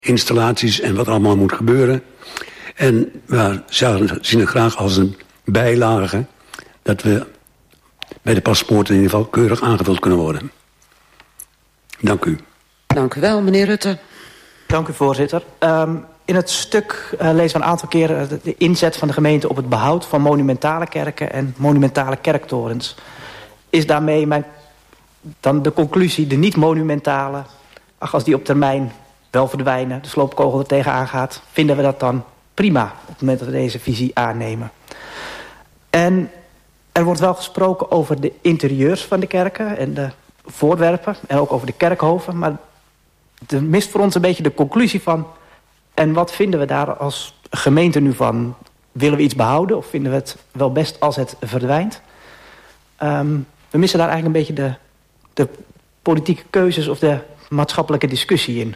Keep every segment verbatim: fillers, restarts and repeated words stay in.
installaties en wat allemaal moet gebeuren. En we zien het graag als een bijlage dat we bij de paspoorten in ieder geval keurig aangevuld kunnen worden. Dank u. Dank u wel, meneer Rutte. Dank u, voorzitter. Um, in het stuk uh, lezen we een aantal keren de, de inzet van de gemeente op het behoud van monumentale kerken en monumentale kerktorens. Is daarmee mijn, dan de conclusie, de niet-monumentale, ach, als die op termijn wel verdwijnen, de sloopkogel er tegenaan gaat, vinden we dat dan prima op het moment dat we deze visie aannemen. En er wordt wel gesproken over de interieurs van de kerken en de voorwerpen en ook over de kerkhoven, maar er mist voor ons een beetje de conclusie van, en wat vinden we daar als gemeente nu van? Willen we iets behouden of vinden we het wel best als het verdwijnt? Um, we missen daar eigenlijk een beetje de, de politieke keuzes of de maatschappelijke discussie in.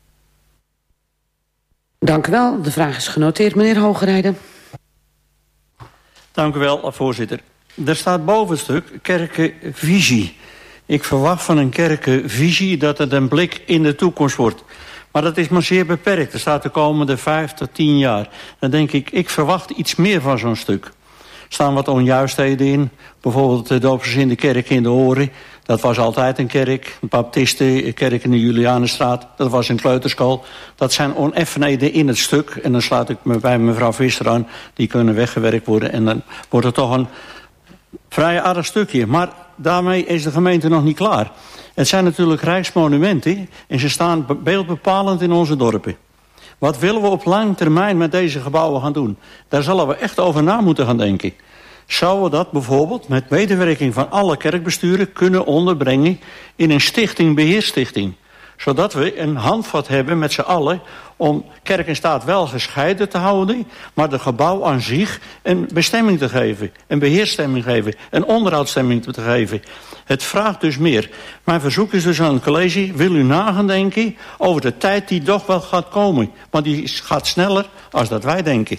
Dank u wel. De vraag is genoteerd, meneer Hogerijden. Dank u wel, voorzitter. Er staat boven het stuk kerkenvisie. Ik verwacht van een kerkenvisie dat het een blik in de toekomst wordt. Maar dat is maar zeer beperkt. Er staat de komende vijf tot tien jaar. Dan denk ik, ik verwacht iets meer van zo'n stuk. Er staan wat onjuistheden in. Bijvoorbeeld de doopsgezinde kerk in de Horen. Dat was altijd een kerk. De Baptistenkerk in de Julianenstraat. Dat was een kleuterschool. Dat zijn oneffenheden in het stuk. En dan sluit ik me bij mevrouw Visser aan. Die kunnen weggewerkt worden. En dan wordt het toch een vrij aardig stukje. Maar daarmee is de gemeente nog niet klaar. Het zijn natuurlijk rijksmonumenten. En ze staan beeldbepalend in onze dorpen. Wat willen we op lange termijn met deze gebouwen gaan doen? Daar zullen we echt over na moeten gaan denken. Zouden we dat bijvoorbeeld met medewerking van alle kerkbesturen kunnen onderbrengen in een stichting, beheerstichting? Zodat we een handvat hebben met z'n allen om kerk en staat wel gescheiden te houden, maar de gebouw aan zich een bestemming te geven, een beheerstemming geven, een onderhoudsstemming te geven. Het vraagt dus meer. Mijn verzoek is dus aan het college, wil u na gaan denken over de tijd die toch wel gaat komen. Want die gaat sneller als dat wij denken.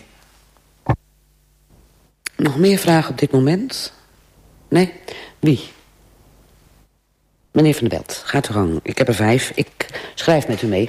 Nog meer vragen op dit moment? Nee? Wie? Meneer Van der Belt, gaat u gang. Ik heb er vijf. Ik schrijf met u mee.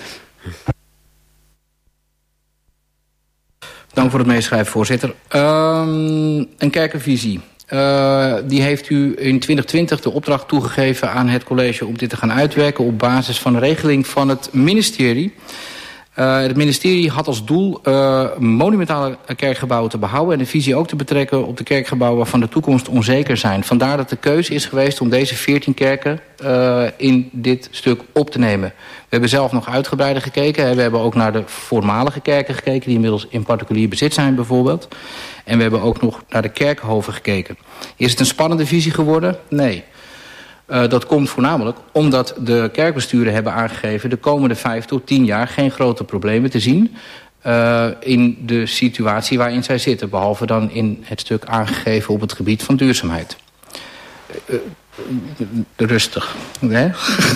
Dank voor het meeschrijven, voorzitter. Um, een kerkenvisie. Uh, die heeft u in twintig twintig de opdracht toegegeven aan het college om dit te gaan uitwerken op basis van een regeling van het ministerie. Uh, het ministerie had als doel uh, monumentale kerkgebouwen te behouden en de visie ook te betrekken op de kerkgebouwen waarvan de toekomst onzeker zijn. Vandaar dat de keuze is geweest om deze veertien kerken uh, in dit stuk op te nemen. We hebben zelf nog uitgebreider gekeken. We hebben ook naar de voormalige kerken gekeken die inmiddels in particulier bezit zijn bijvoorbeeld. En we hebben ook nog naar de kerkhoven gekeken. Is het een spannende visie geworden? Nee. Uh, dat komt voornamelijk omdat de kerkbesturen hebben aangegeven de komende vijf tot tien jaar geen grote problemen te zien uh, in de situatie waarin zij zitten. Behalve dan in het stuk aangegeven op het gebied van duurzaamheid. Uh, uh, rustig. Hè?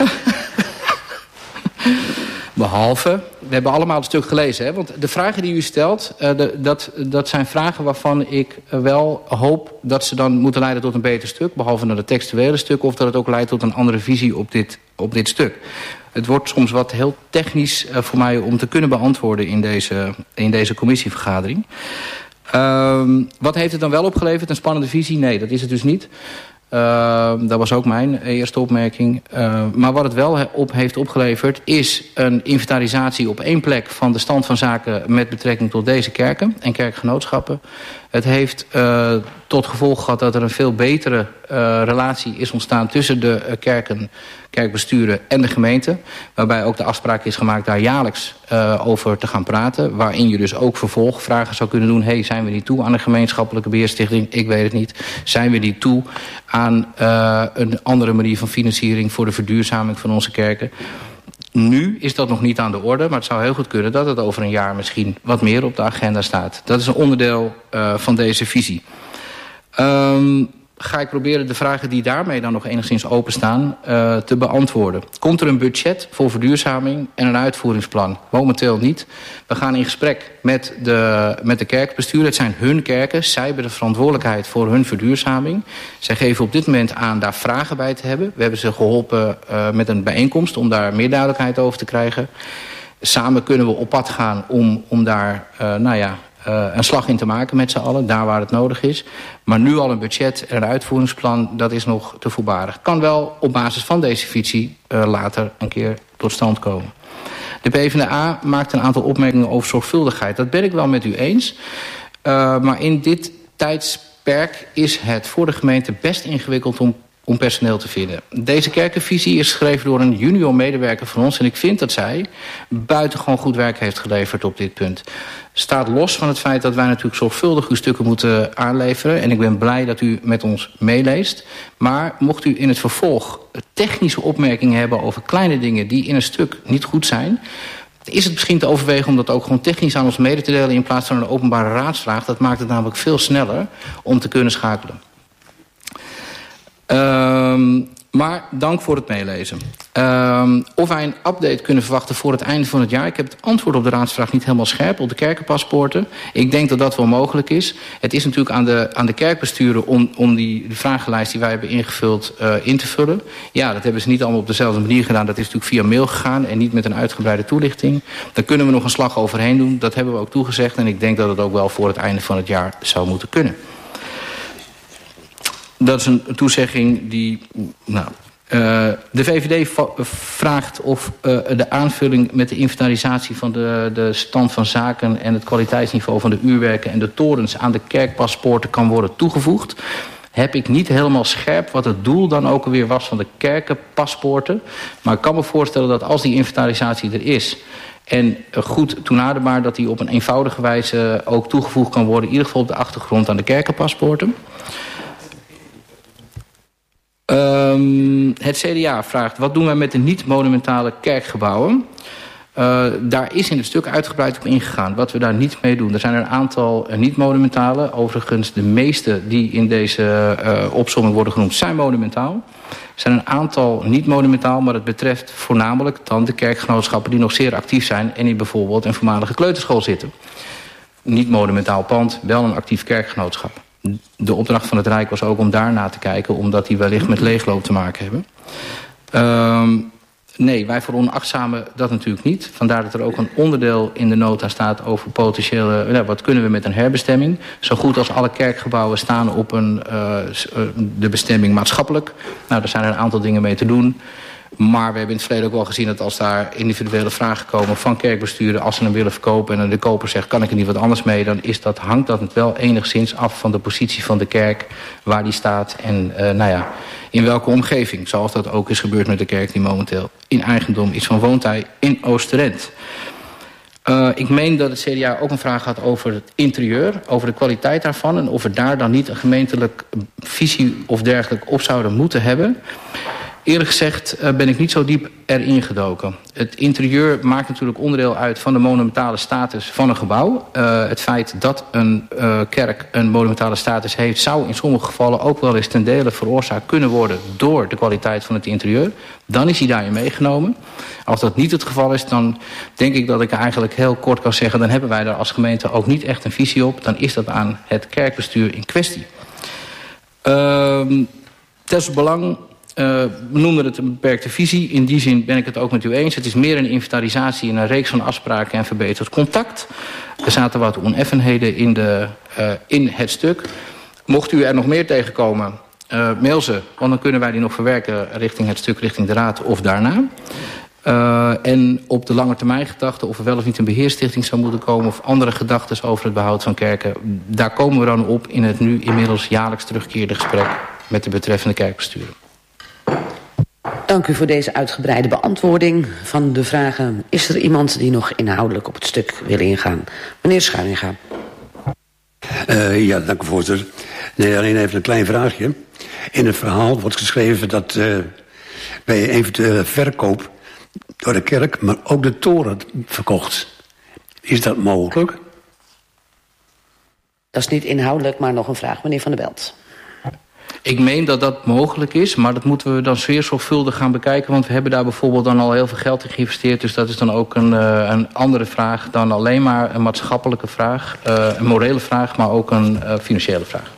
Behalve, we hebben allemaal het stuk gelezen. Hè? Want de vragen die u stelt, uh, de, dat, dat zijn vragen waarvan ik uh, wel hoop dat ze dan moeten leiden tot een beter stuk. Behalve naar het textuele stuk, of dat het ook leidt tot een andere visie op dit, op dit stuk. Het wordt soms wat heel technisch uh, voor mij om te kunnen beantwoorden in deze, in deze commissievergadering. Uh, wat heeft het dan wel opgeleverd? Een spannende visie? Nee, dat is het dus niet. Uh, dat was ook mijn eerste opmerking. Uh, maar wat het wel op heeft opgeleverd is een inventarisatie op één plek van de stand van zaken met betrekking tot deze kerken en kerkgenootschappen. Het heeft uh, tot gevolg gehad dat er een veel betere uh, relatie is ontstaan tussen de uh, kerken, kerkbesturen en de gemeente. Waarbij ook de afspraak is gemaakt daar jaarlijks uh, over te gaan praten. Waarin je dus ook vervolgvragen zou kunnen doen. Hey, zijn we niet toe aan een gemeenschappelijke beheerstichting? Ik weet het niet. Zijn we niet toe aan uh, een andere manier van financiering voor de verduurzaming van onze kerken? Nu is dat nog niet aan de orde, maar het zou heel goed kunnen dat het over een jaar misschien wat meer op de agenda staat. Dat is een onderdeel uh, van deze visie. Um, ga ik proberen de vragen die daarmee dan nog enigszins openstaan uh, te beantwoorden. Komt er een budget voor verduurzaming en een uitvoeringsplan? Momenteel niet. We gaan in gesprek met de, met de kerkbestuur. Het zijn hun kerken. Zij hebben de verantwoordelijkheid voor hun verduurzaming. Zij geven op dit moment aan daar vragen bij te hebben. We hebben ze geholpen uh, met een bijeenkomst om daar meer duidelijkheid over te krijgen. Samen kunnen we op pad gaan om, om daar uh, nou ja, uh, een slag in te maken met z'n allen. Daar waar het nodig is. Maar nu al een budget en een uitvoeringsplan, dat is nog te voorbarig. Kan wel op basis van deze visie uh, later een keer tot stand komen. De PvdA maakt een aantal opmerkingen over zorgvuldigheid. Dat ben ik wel met u eens. Uh, maar in dit tijdsperk is het voor de gemeente best ingewikkeld om, om personeel te vinden. Deze kerkenvisie is geschreven door een junior medewerker van ons. En ik vind dat zij buitengewoon goed werk heeft geleverd op dit punt. Staat los van het feit dat wij natuurlijk zorgvuldig uw stukken moeten aanleveren. En ik ben blij dat u met ons meeleest. Maar mocht u in het vervolg technische opmerkingen hebben over kleine dingen die in een stuk niet goed zijn, is het misschien te overwegen om dat ook gewoon technisch aan ons mede te delen in plaats van een openbare raadsvraag. Dat maakt het namelijk veel sneller om te kunnen schakelen. Um, maar dank voor het meelezen. Um, of wij een update kunnen verwachten voor het einde van het jaar. Ik heb het antwoord op de raadsvraag niet helemaal scherp op de kerkenpaspoorten. Ik denk dat dat wel mogelijk is. Het is natuurlijk aan de, aan de kerkbesturen om, om die de vragenlijst die wij hebben ingevuld uh, in te vullen. Ja, dat hebben ze niet allemaal op dezelfde manier gedaan. Dat is natuurlijk via mail gegaan en niet met een uitgebreide toelichting. Daar kunnen we nog een slag overheen doen. Dat hebben we ook toegezegd en ik denk dat het ook wel voor het einde van het jaar zou moeten kunnen. Dat is een toezegging die, nou, uh, de V V D vraagt of uh, de aanvulling met de inventarisatie van de, de stand van zaken en het kwaliteitsniveau van de uurwerken en de torens aan de kerkpaspoorten kan worden toegevoegd. Heb ik niet helemaal scherp wat het doel dan ook alweer was van de kerkenpaspoorten. Maar ik kan me voorstellen dat als die inventarisatie er is en goed toenaderbaar, dat die op een eenvoudige wijze ook toegevoegd kan worden, in ieder geval op de achtergrond aan de kerkenpaspoorten. Um, het C D A vraagt, wat doen wij met de niet-monumentale kerkgebouwen? Uh, daar is in het stuk uitgebreid op ingegaan. Wat we daar niet mee doen. Er zijn er een aantal uh, niet-monumentale. Overigens, de meeste die in deze uh, opsomming worden genoemd zijn monumentaal. Er zijn een aantal niet-monumentaal, maar het betreft voornamelijk dan de kerkgenootschappen die nog zeer actief zijn en in bijvoorbeeld een voormalige kleuterschool zitten. Niet-monumentaal pand, wel een actief kerkgenootschap. De opdracht van het Rijk was ook om daarna te kijken, omdat die wellicht met leegloop te maken hebben. Um, nee, wij veronachtzamen dat natuurlijk niet. Vandaar dat er ook een onderdeel in de nota staat over potentiële, nou, wat kunnen we met een herbestemming. Zo goed als alle kerkgebouwen staan op een, uh, de bestemming maatschappelijk. Nou, daar zijn er een aantal dingen mee te doen. Maar we hebben in het verleden ook wel gezien dat als daar individuele vragen komen van kerkbesturen, als ze hem willen verkopen en de koper zegt, kan ik er niet wat anders mee, dan is dat, hangt dat wel enigszins af van de positie van de kerk, waar die staat en uh, nou ja, in welke omgeving. Zoals dat ook is gebeurd met de kerk die momenteel in eigendom is van Woontij in Oosterend. Uh, ik meen dat het C D A ook een vraag had over het interieur, over de kwaliteit daarvan en of we daar dan niet een gemeentelijk visie of dergelijke op zouden moeten hebben. Eerlijk gezegd uh, ben ik niet zo diep erin gedoken. Het interieur maakt natuurlijk onderdeel uit van de monumentale status van een gebouw. Uh, het feit dat een uh, kerk een monumentale status heeft, zou in sommige gevallen ook wel eens ten dele veroorzaakt kunnen worden door de kwaliteit van het interieur. Dan is hij daarin meegenomen. Als dat niet het geval is, dan denk ik dat ik eigenlijk heel kort kan zeggen, dan hebben wij daar als gemeente ook niet echt een visie op. Dan is dat aan het kerkbestuur in kwestie. Uh, Desbelang Uh, we noemen het een beperkte visie. In die zin ben ik het ook met u eens. Het is meer een inventarisatie en een reeks van afspraken en verbeterd contact. Er zaten wat oneffenheden in, de, uh, in het stuk. Mocht u er nog meer tegenkomen, uh, mail ze. Want dan kunnen wij die nog verwerken richting het stuk, richting de raad of daarna. Uh, en op de lange termijn gedachten of er wel of niet een beheerstichting zou moeten komen of andere gedachten over het behoud van kerken. Daar komen we dan op in het nu inmiddels jaarlijks terugkerende gesprek met de betreffende kerkbesturen. Dank u voor deze uitgebreide beantwoording van de vragen. Is er iemand die nog inhoudelijk op het stuk wil ingaan? Meneer Schuininga. Uh, ja, dank u voorzitter. Nee, alleen even een klein vraagje. In het verhaal wordt geschreven dat uh, bij eventuele verkoop door de kerk, maar ook de toren verkocht. Is dat mogelijk? Dat is niet inhoudelijk, maar nog een vraag. Meneer Van der Belt. Ik meen dat dat mogelijk is, maar dat moeten we dan zeer zorgvuldig gaan bekijken. Want we hebben daar bijvoorbeeld dan al heel veel geld in geïnvesteerd. Dus dat is dan ook een, uh, een andere vraag dan alleen maar een maatschappelijke vraag. Uh, een morele vraag, maar ook een uh, financiële vraag.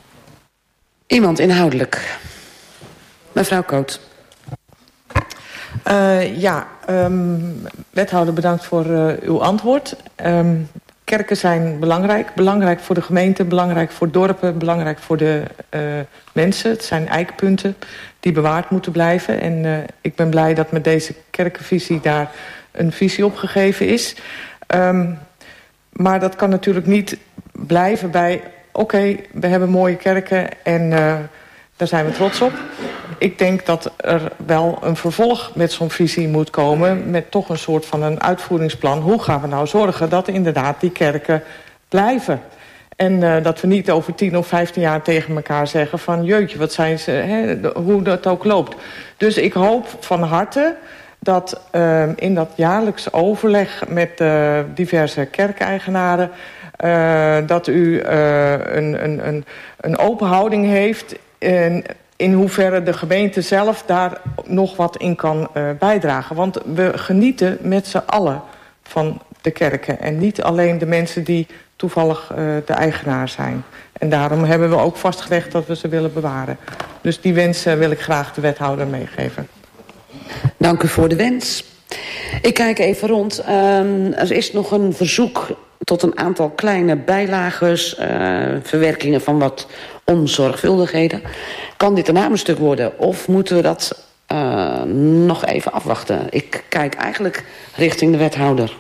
Iemand inhoudelijk. Mevrouw Koot. Uh, ja, um, wethouder, bedankt voor uh, uw antwoord. Um, kerken zijn belangrijk. Belangrijk voor de gemeente, belangrijk voor dorpen, belangrijk voor de uh, mensen. Het zijn eikpunten die bewaard moeten blijven. En uh, ik ben blij dat met deze kerkenvisie daar een visie op gegeven is. Um, maar dat kan natuurlijk niet blijven bij... Oké, okay, we hebben mooie kerken en uh, daar zijn we trots op. Ik denk dat er wel een vervolg met zo'n visie moet komen... met toch een soort van een uitvoeringsplan. Hoe gaan we nou zorgen dat inderdaad die kerken blijven? En uh, dat we niet over tien of vijftien jaar tegen elkaar zeggen van... jeutje, wat zijn ze, hè, hoe dat ook loopt. Dus ik hoop van harte dat uh, in dat jaarlijks overleg... met uh, diverse kerkeigenaren... Uh, dat u uh, een, een, een, een open houding heeft... En in hoeverre de gemeente zelf daar nog wat in kan uh, bijdragen. Want we genieten met z'n allen van de kerken. En niet alleen de mensen die toevallig uh, de eigenaar zijn. En daarom hebben we ook vastgelegd dat we ze willen bewaren. Dus die wens uh, wil ik graag de wethouder meegeven. Dank u voor de wens. Ik kijk even rond. Uh, er is nog een verzoek tot een aantal kleine bijlages... Uh, verwerkingen van wat onzorgvuldigheden. Kan dit een hamerstuk worden of moeten we dat uh, nog even afwachten? Ik kijk eigenlijk richting de wethouder.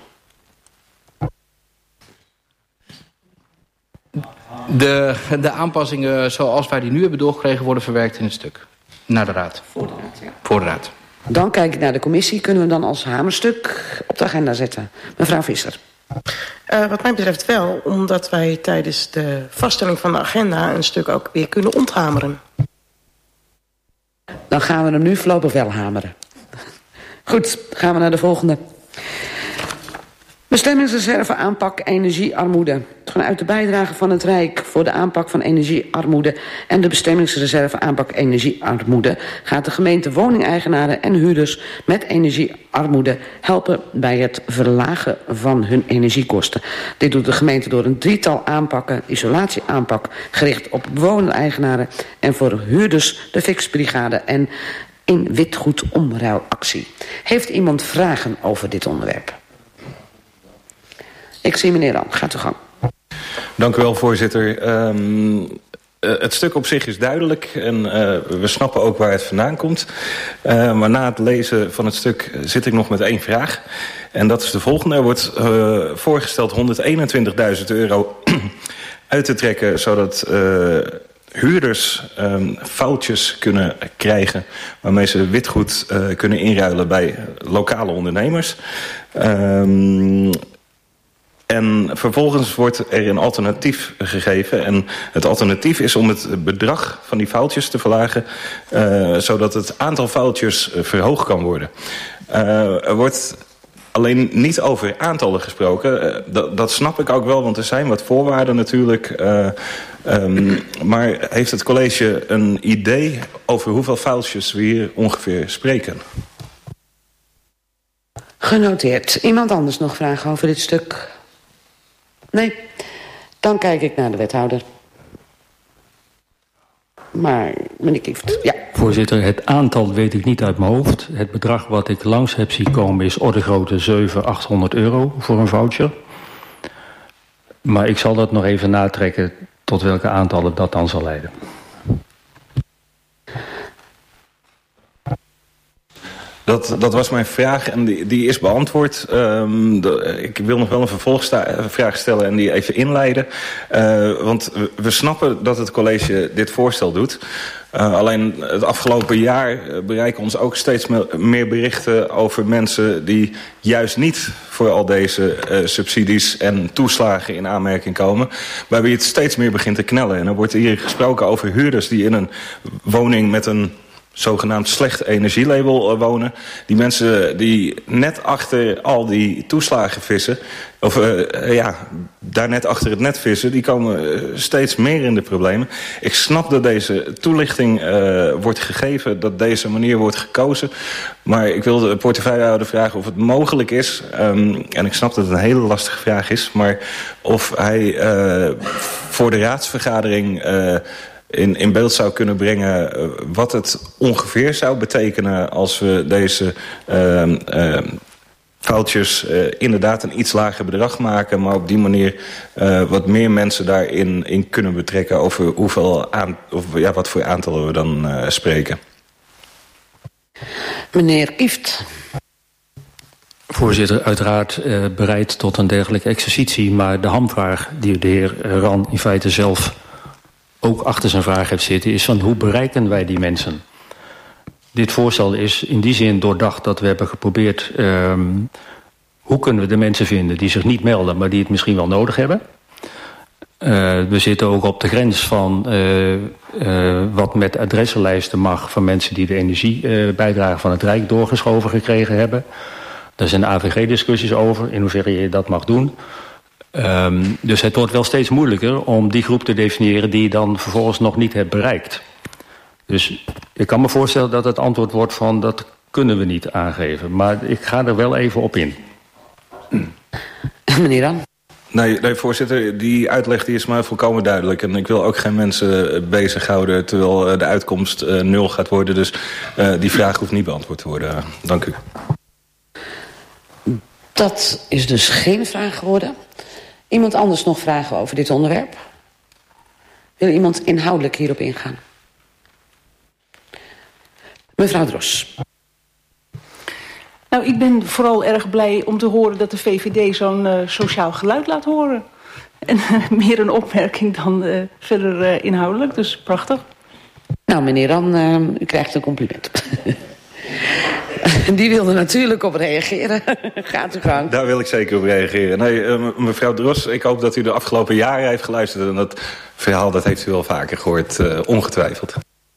De, de aanpassingen zoals wij die nu hebben doorgekregen worden verwerkt in het stuk. Naar de raad. Voor de raad, ja. Voor de raad. Dan kijk ik naar de commissie. Kunnen we dan als hamerstuk op de agenda zetten? Mevrouw Visser. Uh, wat mij betreft wel, omdat wij tijdens de vaststelling van de agenda... een stuk ook weer kunnen onthameren. Dan gaan we hem nu voorlopig wel hameren. Goed, gaan we naar de volgende. Bestemmingsreserve aanpak energiearmoede. Vanuit de bijdrage van het Rijk voor de aanpak van energiearmoede... en de bestemmingsreserve aanpak energiearmoede... gaat de gemeente woningeigenaren en huurders met energiearmoede... helpen bij het verlagen van hun energiekosten. Dit doet de gemeente door een drietal aanpakken, isolatieaanpak... gericht op wooneigenaren en voor huurders de fixbrigade... en in witgoed omruilactie. Heeft iemand vragen over dit onderwerp? Ik zie meneer Ram. Gaat u gang. Dank u wel, voorzitter. Um, uh, het stuk op zich is duidelijk en uh, we snappen ook waar het vandaan komt. Uh, maar na het lezen van het stuk zit ik nog met één vraag. En dat is de volgende. Er wordt uh, voorgesteld honderdeenentwintigduizend euro uit te trekken... zodat uh, huurders um, foutjes kunnen krijgen... waarmee ze witgoed uh, kunnen inruilen bij lokale ondernemers... Um, En vervolgens wordt er een alternatief gegeven. En het alternatief is om het bedrag van die foutjes te verlagen... Uh, zodat het aantal foutjes verhoogd kan worden. Uh, er wordt alleen niet over aantallen gesproken. Uh, dat, dat snap ik ook wel, want er zijn wat voorwaarden natuurlijk. Uh, um, maar heeft het college een idee over hoeveel foutjes we hier ongeveer spreken? Genoteerd. Iemand anders nog vragen over dit stuk? Nee, dan kijk ik naar de wethouder. Maar, meneer Kieft, ja. Voorzitter, het aantal weet ik niet uit mijn hoofd. Het bedrag wat ik langs heb zien komen is orde grootte zevenhonderd, achthonderd euro voor een voucher. Maar ik zal dat nog even natrekken tot welke aantallen dat dan zal leiden. Dat, dat was mijn vraag en die, die is beantwoord. Um, de, ik wil nog wel een vervolgvraag stellen en die even inleiden. Uh, want we, we snappen dat het college dit voorstel doet. Uh, alleen het afgelopen jaar bereiken ons ook steeds meer berichten over mensen die juist niet voor al deze uh, subsidies en toeslagen in aanmerking komen. Waarbij het steeds meer begint te knellen. En er wordt hier gesproken over huurders die in een woning met een zogenaamd slecht energielabel wonen. Die mensen die net achter al die toeslagen vissen, of uh, ja, daar net achter het net vissen, die komen uh, steeds meer in de problemen. Ik snap dat deze toelichting uh, wordt gegeven, dat deze manier wordt gekozen. Maar ik wil de portefeuillehouder vragen of het mogelijk is, um, en ik snap dat het een hele lastige vraag is, maar of hij uh, voor de raadsvergadering uh, in, in beeld zou kunnen brengen uh, wat het ongeveer zou betekenen als we deze uh, uh, foutjes uh, inderdaad een iets lager bedrag maken, maar op die manier uh, wat meer mensen daarin in kunnen betrekken over hoeveel aan, of, ja, wat voor aantallen we dan uh, spreken. Meneer Kieft. Voorzitter, uiteraard uh, bereid tot een dergelijke exercitie, maar de hamvraag die de heer Ran in feite zelf ook achter zijn vraag heeft zitten, is van hoe bereiken wij die mensen? Dit voorstel is in die zin doordacht dat we hebben geprobeerd, um, hoe kunnen we de mensen vinden die zich niet melden, maar die het misschien wel nodig hebben. Uh, we zitten ook op de grens van uh, uh, wat met adressenlijsten mag van mensen die de energiebijdrage van het Rijk doorgeschoven gekregen hebben. Daar zijn A V G-discussies over, in hoeverre je dat mag doen. Um, dus het wordt wel steeds moeilijker om die groep te definiëren die je dan vervolgens nog niet hebt bereikt. Dus ik kan me voorstellen dat het antwoord wordt van dat kunnen we niet aangeven. Maar ik ga er wel even op in. Meneer Dan? Nee, nee, voorzitter, die uitleg die is maar volkomen duidelijk. En ik wil ook geen mensen bezighouden terwijl de uitkomst uh, nul gaat worden. Dus uh, die vraag hoeft niet beantwoord te worden. Dank u. Dat is dus geen vraag geworden. Iemand anders nog vragen over dit onderwerp? Wil iemand inhoudelijk hierop ingaan? Mevrouw Dros. Nou, ik ben vooral erg blij om te horen dat de V V D zo'n uh, sociaal geluid laat horen. En uh, meer een opmerking dan uh, verder uh, inhoudelijk, dus prachtig. Nou, meneer Dan, uh, u krijgt een compliment. Die wilde natuurlijk op reageren. Gaat u gang. Daar wil ik zeker op reageren. Nee, uh, mevrouw Dros, ik hoop dat u de afgelopen jaren heeft geluisterd. En dat verhaal dat heeft u wel vaker gehoord, uh, ongetwijfeld.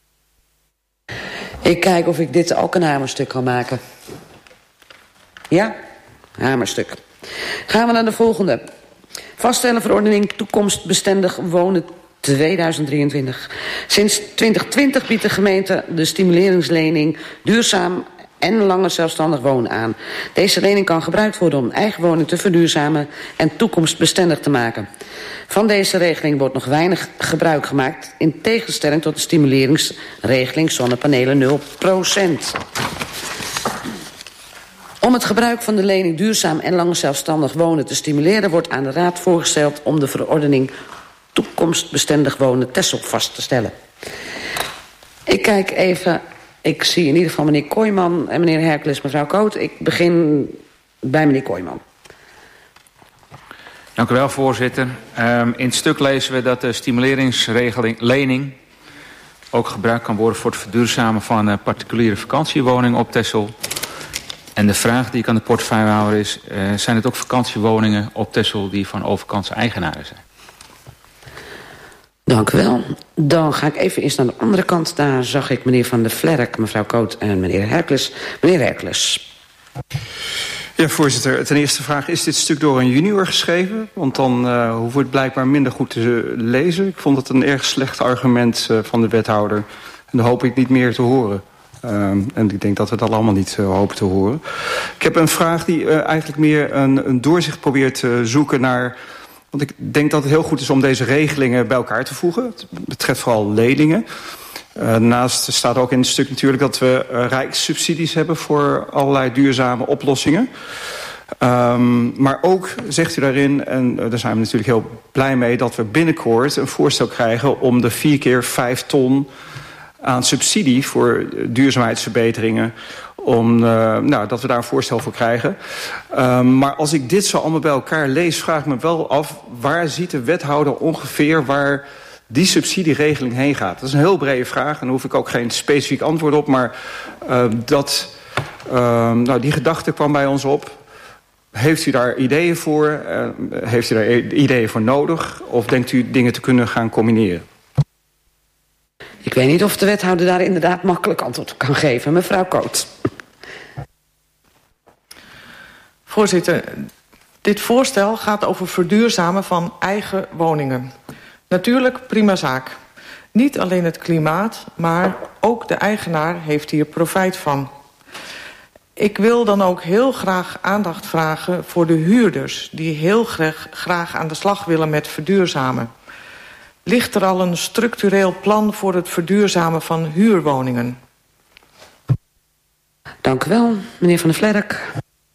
Ik kijk of ik dit ook een hamerstuk kan maken. Ja? Hamerstuk. Gaan we naar de volgende. Vaststellen verordening toekomstbestendig wonen tweeduizend drieëntwintig. Sinds twintig twintig biedt de gemeente de stimuleringslening duurzaam en langer zelfstandig wonen aan. Deze lening kan gebruikt worden om eigen woning te verduurzamen en toekomstbestendig te maken. Van deze regeling wordt nog weinig gebruik gemaakt, in tegenstelling tot de stimuleringsregeling zonnepanelen nul procent. Om het gebruik van de lening duurzaam en langer zelfstandig wonen te stimuleren, wordt aan de Raad voorgesteld om de verordening toekomstbestendig wonen Texel vast te stellen. Ik kijk even, ik zie in ieder geval meneer Kooijman en meneer Hercules, mevrouw Koot. Ik begin bij meneer Kooijman. Dank u wel, voorzitter. Um, in het stuk lezen we dat de stimuleringsregeling lening ook gebruikt kan worden voor het verduurzamen van uh, particuliere vakantiewoningen op Texel. En de vraag die ik aan de portefeuillehouder is, uh, zijn het ook vakantiewoningen op Texel die van overkantse eigenaren zijn? Dank u wel. Dan ga ik even eens naar de andere kant. Daar zag ik meneer Van der Vlerk, mevrouw Koot en meneer Hercules. Meneer Hercules. Ja, voorzitter. Ten eerste vraag, is dit stuk door een junior geschreven? Want dan uh, hoeven we het blijkbaar minder goed te lezen. Ik vond het een erg slecht argument uh, van de wethouder. En dat hoop ik niet meer te horen. Uh, en ik denk dat we dat allemaal niet uh, hopen te horen. Ik heb een vraag die uh, eigenlijk meer een, een doorzicht probeert te zoeken naar... Want ik denk dat het heel goed is om deze regelingen bij elkaar te voegen. Het betreft vooral leningen. Uh, daarnaast staat ook in het stuk natuurlijk dat we uh, rijkssubsidies hebben voor allerlei duurzame oplossingen. Um, maar ook zegt u daarin, en uh, daar zijn we natuurlijk heel blij mee, dat we binnenkort een voorstel krijgen om de vier keer vijf ton aan subsidie voor duurzaamheidsverbeteringen, om, uh, nou, dat we daar een voorstel voor krijgen. Um, maar als ik dit zo allemaal bij elkaar lees, vraag ik me wel af, waar ziet de wethouder ongeveer waar die subsidieregeling heen gaat? Dat is een heel brede vraag en daar hoef ik ook geen specifiek antwoord op, maar uh, dat, uh, nou, die gedachte kwam bij ons op. Heeft u daar ideeën voor? Uh, heeft u daar ideeën voor nodig? Of denkt u dingen te kunnen gaan combineren? Ik weet niet of de wethouder daar inderdaad makkelijk antwoord op kan geven. Mevrouw Koot. Voorzitter, dit voorstel gaat over verduurzamen van eigen woningen. Natuurlijk prima zaak. Niet alleen het klimaat, maar ook de eigenaar heeft hier profijt van. Ik wil dan ook heel graag aandacht vragen voor de huurders die heel graag, graag aan de slag willen met verduurzamen. ligt er al een structureel plan voor het verduurzamen van huurwoningen? Dank u wel, meneer Van der Vlerk.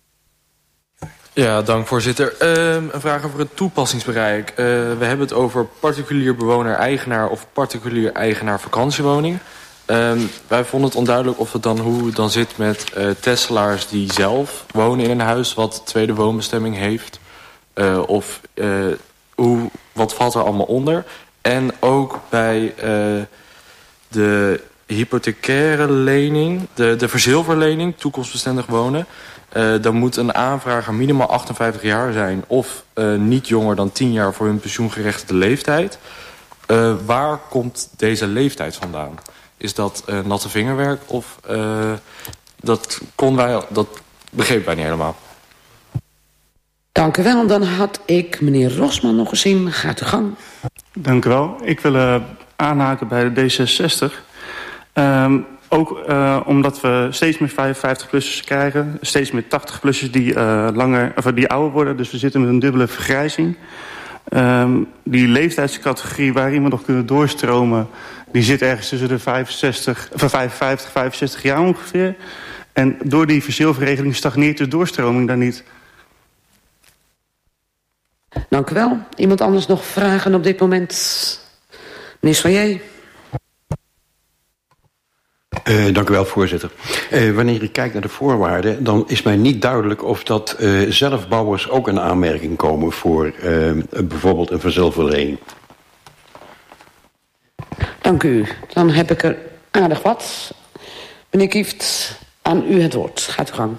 Ja, dank voorzitter. Uh, een vraag over het toepassingsbereik. Uh, we hebben het over particulier bewoner-eigenaar of particulier eigenaar vakantiewoning. Uh, wij vonden het onduidelijk of het dan, hoe het dan zit met uh, tesselaars die zelf wonen in een huis wat tweede woonbestemming heeft. Uh, of uh, hoe, wat valt er allemaal onder? En ook bij uh, de hypothecaire lening, de, de verzilverlening, toekomstbestendig wonen. Uh, dan moet een aanvrager minimaal achtenvijftig jaar zijn of uh, niet jonger dan tien jaar voor hun pensioengerechtigde leeftijd. Uh, waar komt deze leeftijd vandaan? Is dat uh, natte vingerwerk of uh, dat kon wij, dat begrepen wij niet helemaal. Dank u wel. Dan had ik meneer Rosman nog gezien. Gaat uw gang. Dank u wel. Ik wil uh, aanhaken bij de D zesenzestig. Um, ook uh, omdat we steeds meer vijfenvijftig-plussers krijgen. Steeds meer tachtig-plussers die, uh, langer, of die ouder worden. Dus we zitten met een dubbele vergrijzing. Um, die leeftijdscategorie waar iemand nog kunnen doorstromen, die zit ergens tussen de vijfenzestig, of vijfenvijftig, vijfenzestig jaar ongeveer. En door die verzilverregeling stagneert de doorstroming daar niet. Dank u wel. Iemand anders nog vragen op dit moment? Meneer Soyer. Uh, dank u wel, voorzitter. Uh, wanneer ik kijk naar de voorwaarden, dan is mij niet duidelijk of dat uh, zelfbouwers ook in aanmerking komen voor uh, bijvoorbeeld een verzilverlening. Dank u. Dan heb ik er aardig wat. Meneer Kieft, aan u het woord. Gaat uw gang.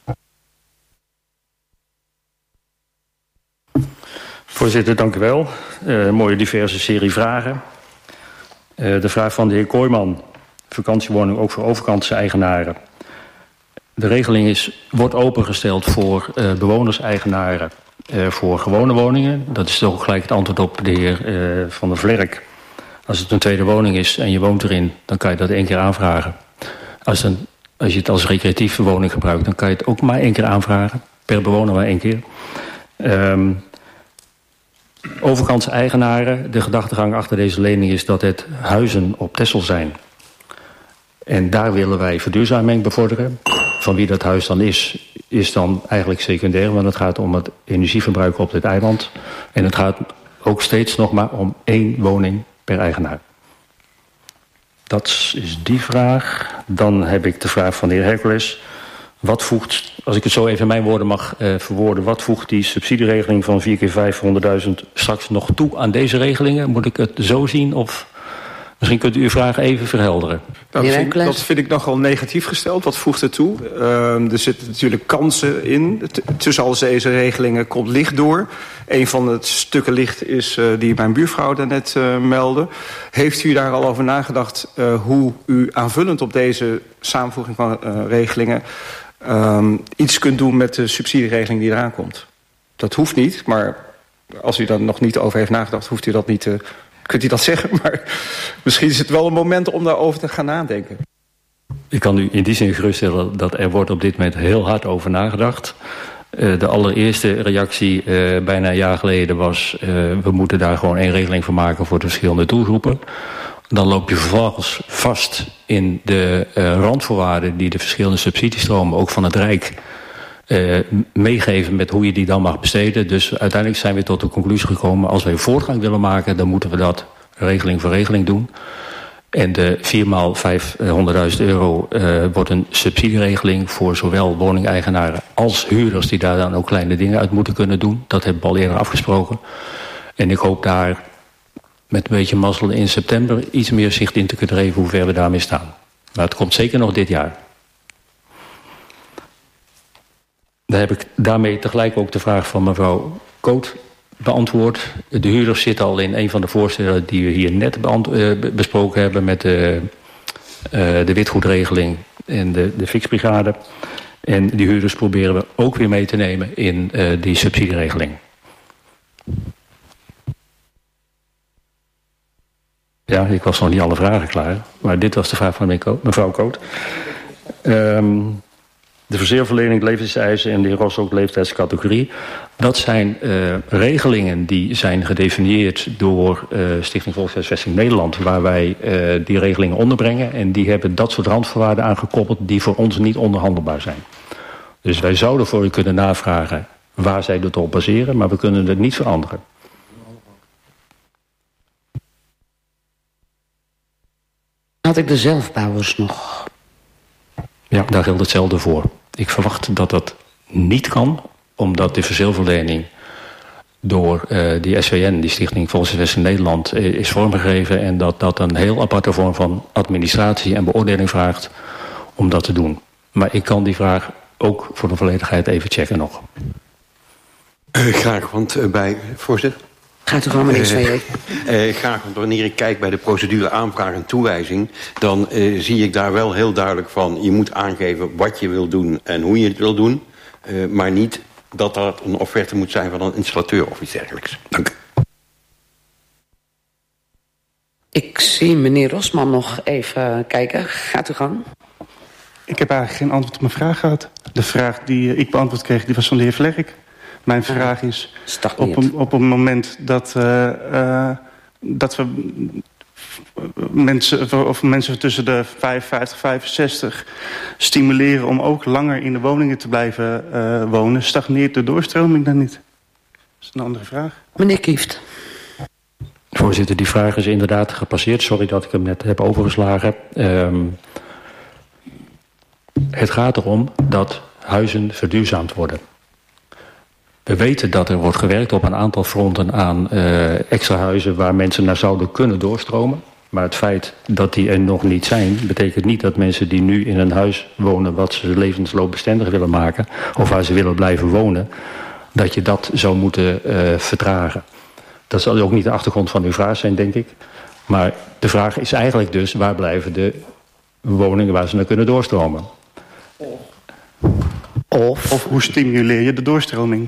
Voorzitter, dank u wel. Uh, mooie diverse serie vragen. Uh, de vraag van de heer Kooijman. Vakantiewoning ook voor overkantse eigenaren. De regeling is, wordt opengesteld voor uh, bewonerseigenaren uh, voor gewone woningen. Dat is toch gelijk het antwoord op de heer uh, Van der Vlerk. Als het een tweede woning is en je woont erin, dan kan je dat één keer aanvragen. Als, een, als je het als recreatieve woning gebruikt, dan kan je het ook maar één keer aanvragen. Per bewoner maar één keer. Um, overkantse eigenaren, de gedachtegang achter deze lening is dat het huizen op Texel zijn. En daar willen wij verduurzaming bevorderen. Van wie dat huis dan is, is dan eigenlijk secundair. Want het gaat om het energieverbruik op dit eiland. En het gaat ook steeds nog maar om één woning per eigenaar. Dat is die vraag. Dan heb ik de vraag van de heer Hercules. Wat voegt, als ik het zo even in mijn woorden mag uh, verwoorden, wat voegt die subsidieregeling van vier keer vijfhonderdduizend straks nog toe aan deze regelingen? Moet ik het zo zien of misschien kunt u uw vraag even verhelderen? Nou, dat, vind, dat vind ik nogal negatief gesteld. Wat voegt het toe? Uh, er zitten natuurlijk kansen in. Tussen al deze regelingen komt licht door. Een van de stukken licht is uh, die mijn buurvrouw daarnet uh, meldde. Heeft u daar al over nagedacht uh, hoe u aanvullend op deze samenvoeging van uh, regelingen Um, iets kunt doen met de subsidieregeling die eraan komt? Dat hoeft niet, maar als u daar nog niet over heeft nagedacht, hoeft u dat niet te, kunt u dat zeggen, maar misschien is het wel een moment om daarover te gaan nadenken. Ik kan u in die zin geruststellen dat er wordt op dit moment heel hard over nagedacht. Uh, de allereerste reactie uh, bijna een jaar geleden was, uh, we moeten daar gewoon één regeling voor maken voor de verschillende doelgroepen. Dan loop je vervolgens vast in de uh, randvoorwaarden die de verschillende subsidiestromen ook van het Rijk uh, meegeven met hoe je die dan mag besteden. Dus uiteindelijk zijn we tot de conclusie gekomen, als wij voortgang willen maken, dan moeten we dat regeling voor regeling doen. En de vier maal vijfhonderdduizend euro uh, wordt een subsidieregeling voor zowel woningeigenaren als huurders die daar dan ook kleine dingen uit moeten kunnen doen. Dat hebben we al eerder afgesproken. En ik hoop daar met een beetje mazzel in september iets meer zicht in te kunnen geven hoe ver we daarmee staan. Maar het komt zeker nog dit jaar. Daar heb ik daarmee tegelijk ook de vraag van mevrouw Koot beantwoord. De huurders zitten al in een van de voorstellen die we hier net besproken hebben met de, uh, de witgoedregeling en de, de fixbrigade. En die huurders proberen we ook weer mee te nemen in uh, die subsidieregeling. Ja, ik was nog niet alle vragen klaar. Maar dit was de vraag van mevrouw Koot. Um, De verzilverlening, levenseisen en de heer Ros ook leeftijdscategorie. Dat zijn uh, regelingen die zijn gedefinieerd door uh, Stichting Volkshuisvesting Nederland, waar wij uh, die regelingen onderbrengen. En die hebben dat soort randvoorwaarden aangekoppeld die voor ons niet onderhandelbaar zijn. Dus wij zouden voor u kunnen navragen waar zij dat op baseren, maar we kunnen het niet veranderen. Had ik de zelfbouwers nog? Ja, daar geldt hetzelfde voor. Ik verwacht dat dat niet kan, omdat de verzilverlening door uh, die S V N, die Stichting Volkshuisvesting Nederland, uh, is vormgegeven en dat dat een heel aparte vorm van administratie en beoordeling vraagt om dat te doen. Maar ik kan die vraag ook voor de volledigheid even checken nog. Uh, graag, want uh, bij... Voorzitter? Gaat u gewoon, meneer Zweerik. Uh, uh, graag, want wanneer ik kijk bij de procedure aanvraag en toewijzing, dan uh, zie ik daar wel heel duidelijk van, je moet aangeven wat je wil doen en hoe je het wil doen, uh, maar niet dat dat een offerte moet zijn van een installateur of iets dergelijks. Dank u. Ik zie meneer Rosman nog even kijken. Gaat u gang. Ik heb eigenlijk geen antwoord op mijn vraag gehad. De vraag die ik beantwoord kreeg, die was van de heer Vlerk. Mijn vraag is, op een, op een moment dat, uh, uh, dat we mensen, of mensen tussen de vijfenvijftig en vijfenzestig stimuleren om ook langer in de woningen te blijven uh, wonen, stagneert de doorstroming dan niet? Dat is een andere vraag. Meneer Kieft. Voorzitter, die vraag is inderdaad gepasseerd. Sorry dat ik hem net heb overgeslagen. Um, het gaat erom dat huizen verduurzaamd worden. We weten dat er wordt gewerkt op een aantal fronten aan uh, extra huizen waar mensen naar zouden kunnen doorstromen. Maar het feit dat die er nog niet zijn, betekent niet dat mensen die nu in een huis wonen wat ze levensloopbestendig willen maken, of waar ze willen blijven wonen, dat je dat zou moeten uh, vertragen. Dat zal ook niet de achtergrond van uw vraag zijn, denk ik. Maar de vraag is eigenlijk dus, waar blijven de woningen waar ze naar kunnen doorstromen? Of, of hoe stimuleer je de doorstroming?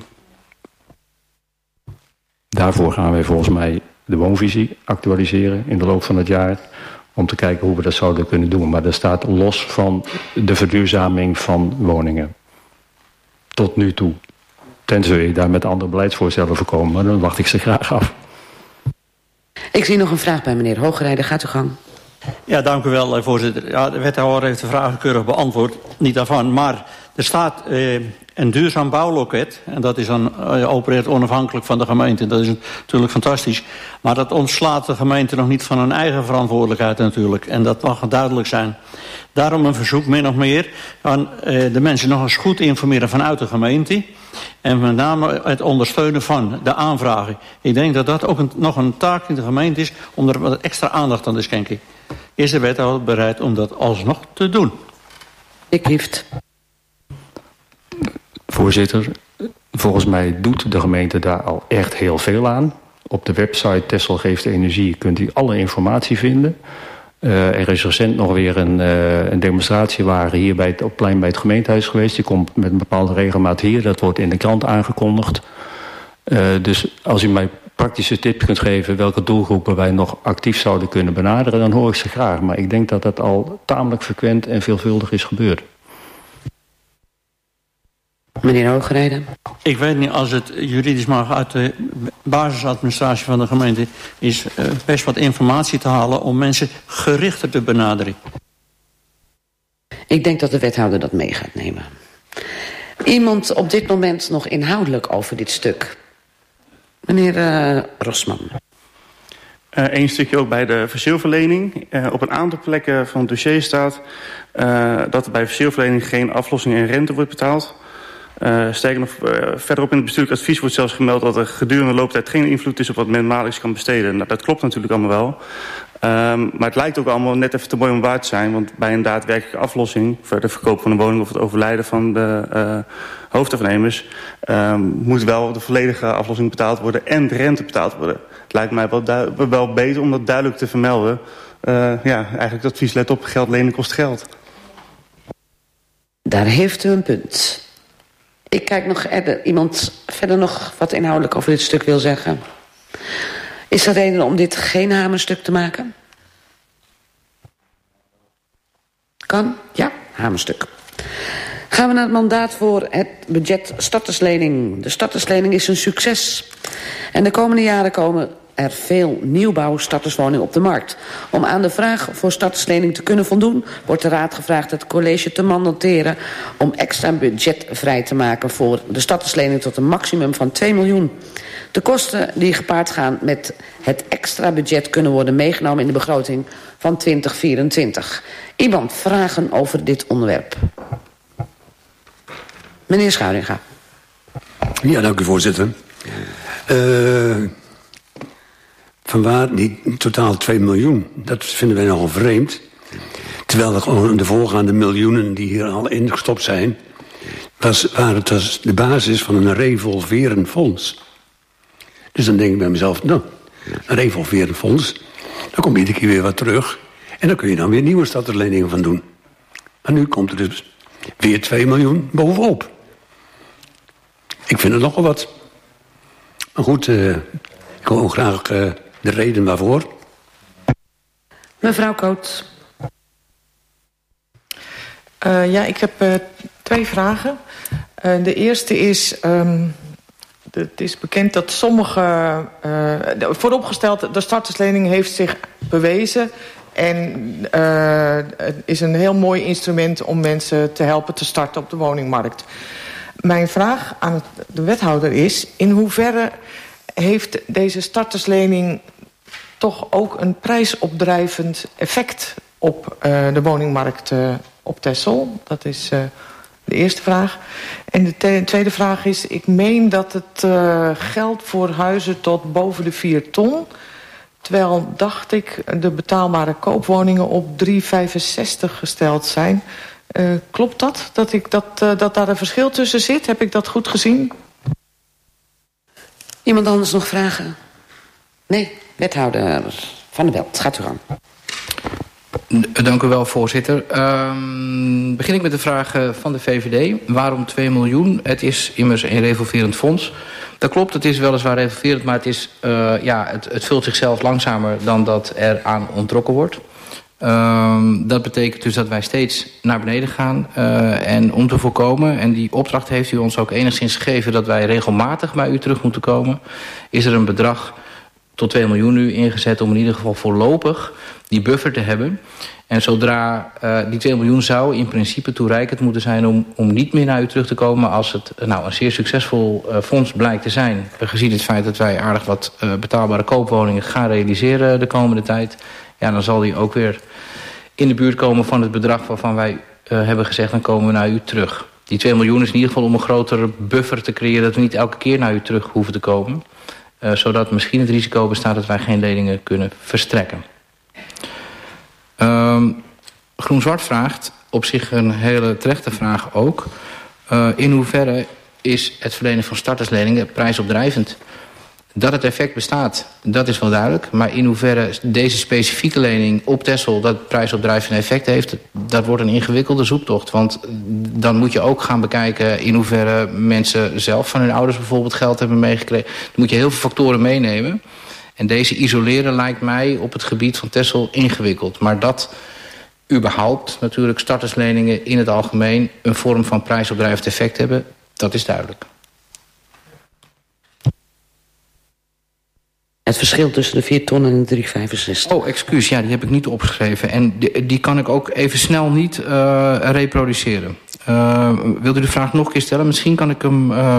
Daarvoor gaan wij volgens mij de woonvisie actualiseren in de loop van het jaar, om te kijken hoe we dat zouden kunnen doen. Maar dat staat los van de verduurzaming van woningen. Tot nu toe. Tenzij je daar met andere beleidsvoorstellen voor komen, maar dan wacht ik ze graag af. Ik zie nog een vraag bij meneer Hoogrijder. Gaat u gang. Ja, dank u wel, voorzitter. Ja, de wethouder heeft de vraag keurig beantwoord. Niet daarvan, maar er staat uh, een duurzaam bouwloket. En dat is dan, uh, opereert onafhankelijk van de gemeente. Dat is natuurlijk fantastisch. Maar dat ontslaat de gemeente nog niet van hun eigen verantwoordelijkheid natuurlijk. En dat mag duidelijk zijn. Daarom een verzoek, min of meer, aan uh, de mensen nog eens goed informeren vanuit de gemeente. En met name het ondersteunen van de aanvragen. Ik denk dat dat ook een, nog een taak in de gemeente is om er wat extra aandacht aan te schenken. Is de wethouder bereid om dat alsnog te doen? Ik liefst. Voorzitter, volgens mij doet de gemeente daar al echt heel veel aan. Op de website Texel Geeft Energie kunt u alle informatie vinden. Uh, er is recent nog weer een, uh, een demonstratiewagen hier bij het, op het plein bij het gemeentehuis geweest. Die komt met een bepaalde regelmaat hier. Dat wordt in de krant aangekondigd. Uh, dus als u mij praktische tips kunt geven welke doelgroepen wij nog actief zouden kunnen benaderen, dan hoor ik ze graag. Maar ik denk dat dat al tamelijk frequent en veelvuldig is gebeurd. Meneer Hoogrijden. Ik weet niet, als het juridisch mag uit de basisadministratie van de gemeente is uh, best wat informatie te halen om mensen gerichter te benaderen. Ik denk dat de wethouder dat mee gaat nemen. Iemand op dit moment nog inhoudelijk over dit stuk? Meneer uh, Rosman. Eén uh, stukje ook bij de verzilverlening. Uh, op een aantal plekken van het dossier staat uh, dat er bij verzilverlening geen aflossing en rente wordt betaald. Uh, sterker nog, uh, verderop in het bestuurlijk advies wordt zelfs gemeld dat er gedurende de looptijd geen invloed is op wat men maandelijks kan besteden. Nou, dat klopt natuurlijk allemaal wel. Um, maar het lijkt ook allemaal net even te mooi om waar te zijn. Want bij een daadwerkelijke aflossing, voor de verkoop van een woning of het overlijden van de uh, hoofdafnemers, um, moet wel de volledige aflossing betaald worden en de rente betaald worden. Het lijkt mij wel, wel beter om dat duidelijk te vermelden. Uh, ja, eigenlijk het advies, let op, geld lenen kost geld. Daar heeft u een punt. Ik kijk nog, er iemand verder nog wat inhoudelijk over dit stuk wil zeggen. Is er reden om dit geen hamerstuk te maken? Kan? Ja, hamerstuk. Gaan we naar het mandaat voor het budget starterslening. De starterslening is een succes. En de komende jaren komen er veel nieuwbouw starterswoningen op de markt. Om aan de vraag voor starterslening te kunnen voldoen, wordt de Raad gevraagd het college te mandateren om extra budget vrij te maken voor de starterslening tot een maximum van twee miljoen. De kosten die gepaard gaan met het extra budget kunnen worden meegenomen in de begroting van twintig vierentwintig. Iemand vragen over dit onderwerp? Meneer Schuiringa. Ja, dank u, voorzitter. Uh, vanwaar die totaal twee miljoen? Dat vinden wij nogal vreemd. Terwijl er gewoon de voorgaande miljoenen die hier al ingestopt zijn, was, waren het was de basis van een revolverend fonds. Dus dan denk ik bij mezelf, nou, een revolverend fonds, dan komt iedere keer weer wat terug. En dan kun je dan weer nieuwe startersleningen van doen. Maar nu komt er dus weer twee miljoen bovenop. Ik vind het nogal wat. Maar goed, uh, ik wil ook graag uh, de reden waarvoor. Mevrouw Koot. Uh, ja, ik heb uh, twee vragen. Uh, de eerste is, um, het is bekend dat sommige, uh, vooropgesteld, de starterslening heeft zich bewezen en uh, het is een heel mooi instrument om mensen te helpen te starten op de woningmarkt. Mijn vraag aan de wethouder is, in hoeverre heeft deze starterslening toch ook een prijsopdrijvend effect op uh, de woningmarkt uh, op Texel? Dat is uh, de eerste vraag. En de te- tweede vraag is, ik meen dat het uh, geldt voor huizen tot boven de vier ton. Terwijl, dacht ik, de betaalbare koopwoningen op drie komma vijfenzestig gesteld zijn. Uh, klopt dat? Dat, ik dat, uh, dat daar een verschil tussen zit? Heb ik dat goed gezien? Iemand anders nog vragen? Nee, wethouder Van der Belt, gaat u gang. Dank u wel, voorzitter. Um, begin ik met de vraag van de V V D. Waarom twee miljoen? Het is immers een revolverend fonds. Dat klopt, het is weliswaar revolverend, maar het, is, uh, ja, het, het vult zichzelf langzamer dan dat er aan onttrokken wordt. Um, dat betekent dus dat wij steeds naar beneden gaan. Uh, en om te voorkomen, en die opdracht heeft u ons ook enigszins gegeven, dat wij regelmatig bij u terug moeten komen, is er een bedrag tot twee miljoen nu ingezet om in ieder geval voorlopig die buffer te hebben. En zodra uh, die twee miljoen zou in principe toereikend moeten zijn om, om niet meer naar u terug te komen als het nou, een zeer succesvol uh, fonds blijkt te zijn. Gezien het feit dat wij aardig wat uh, betaalbare koopwoningen gaan realiseren de komende tijd. Ja, dan zal die ook weer in de buurt komen van het bedrag waarvan wij uh, hebben gezegd, dan komen we naar u terug. Die twee miljoen is in ieder geval om een grotere buffer te creëren, dat we niet elke keer naar u terug hoeven te komen. Uh, zodat misschien het risico bestaat dat wij geen leningen kunnen verstrekken. Um, Groen-Zwart vraagt, op zich een hele terechte vraag ook, Uh, in hoeverre is het verlenen van startersleningen prijsopdrijvend? Dat het effect bestaat, dat is wel duidelijk. Maar in hoeverre deze specifieke lening op Texel dat prijsopdrijvend effect heeft, dat wordt een ingewikkelde zoektocht. Want dan moet je ook gaan bekijken in hoeverre mensen zelf van hun ouders bijvoorbeeld geld hebben meegekregen. Dan moet je heel veel factoren meenemen. En deze isoleren lijkt mij op het gebied van Texel ingewikkeld. Maar dat überhaupt natuurlijk startersleningen in het algemeen een vorm van prijsopdrijvend effect hebben, dat is duidelijk. Het verschil tussen de vier ton en de drie komma vijfenzestig. Oh, excuus. Ja, die heb ik niet opgeschreven. En die, die kan ik ook even snel niet uh, reproduceren. Uh, wilt u de vraag nog een keer stellen? Misschien kan ik hem uh,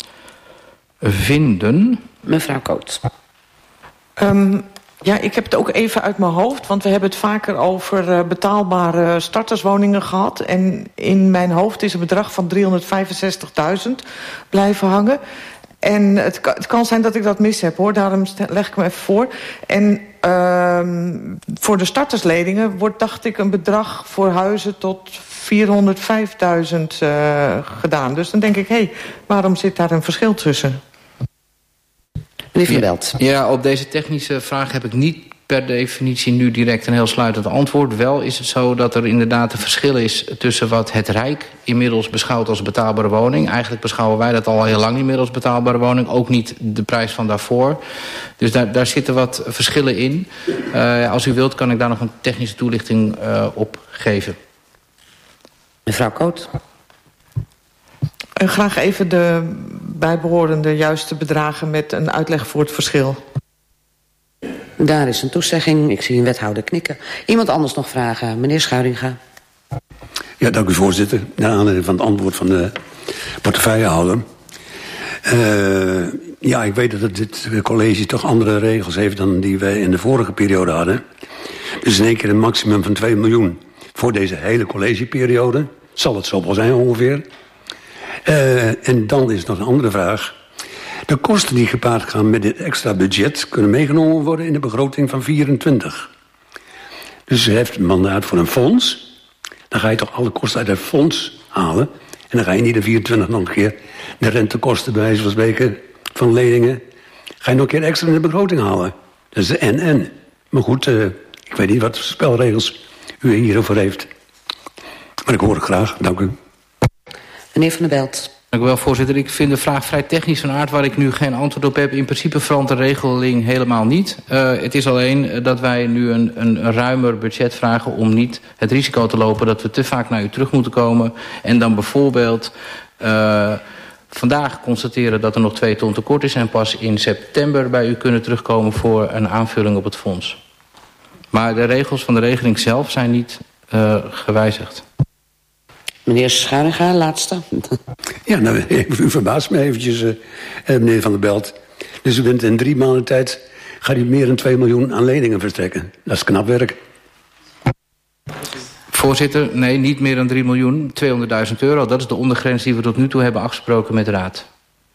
vinden. Mevrouw Koot. Um, ja, ik heb het ook even uit mijn hoofd. Want we hebben het vaker over uh, betaalbare starterswoningen gehad. En in mijn hoofd is een bedrag van driehonderdvijfenzestigduizend blijven hangen. En het kan, het kan zijn dat ik dat mis heb, hoor. Daarom leg ik me even voor. En uh, voor de startersleningen wordt, dacht ik, een bedrag voor huizen tot vierhonderdvijfduizend uh, gedaan. Dus dan denk ik, hé, hey, waarom zit daar een verschil tussen? Meneer Van Belt. Ja, ja, op deze technische vraag heb ik niet per definitie nu direct een heel sluitend antwoord. Wel is het zo dat er inderdaad een verschil is tussen wat het Rijk inmiddels beschouwt als betaalbare woning. Eigenlijk beschouwen wij dat al heel lang niet meer als betaalbare woning. Ook niet de prijs van daarvoor. Dus daar, daar zitten wat verschillen in. Uh, als u wilt kan ik daar nog een technische toelichting uh, op geven. Mevrouw Koot. Uh, graag even de bijbehorende juiste bedragen met een uitleg voor het verschil. Daar is een toezegging. Ik zie een wethouder knikken. Iemand anders nog vragen? Meneer Schuiringa. Ja, dank u voorzitter. Naar aanleiding van het antwoord van de portefeuillehouder. Uh, ja, ik weet dat het dit college toch andere regels heeft dan die wij in de vorige periode hadden. Dus in één keer een maximum van twee miljoen voor deze hele collegeperiode. Zal het zo wel zijn ongeveer. Uh, en dan is nog een andere vraag. De kosten die gepaard gaan met dit extra budget kunnen meegenomen worden in de begroting van vierentwintig. Dus u heeft een mandaat voor een fonds. Dan ga je toch alle kosten uit het fonds halen. En dan ga je niet de vierentwintig nog een keer de rentekosten bij wijze van spreken van leningen. Ga je nog een keer extra in de begroting halen. Dat is de en-en. Maar goed, uh, ik weet niet wat voor spelregels u hierover heeft. Maar ik hoor het graag. Dank u. Meneer Van der Belt. Dank u wel, voorzitter. Ik vind de vraag vrij technisch van aard waar ik nu geen antwoord op heb. In principe verandert de regeling helemaal niet. Uh, het is alleen dat wij nu een, een ruimer budget vragen om niet het risico te lopen dat we te vaak naar u terug moeten komen. En dan bijvoorbeeld uh, vandaag constateren dat er nog twee ton tekort is en pas in september bij u kunnen terugkomen voor een aanvulling op het fonds. Maar de regels van de regeling zelf zijn niet uh, gewijzigd. Meneer Schuiringa, laatste. Ja, nou, u verbaast me eventjes, uh, meneer Van der Belt. Dus u bent in drie maanden tijd, gaat u meer dan twee miljoen aan leningen verstrekken. Dat is knap werk. Voorzitter, nee, niet meer dan drie miljoen, tweehonderdduizend euro. Dat is de ondergrens die we tot nu toe hebben afgesproken met de Raad.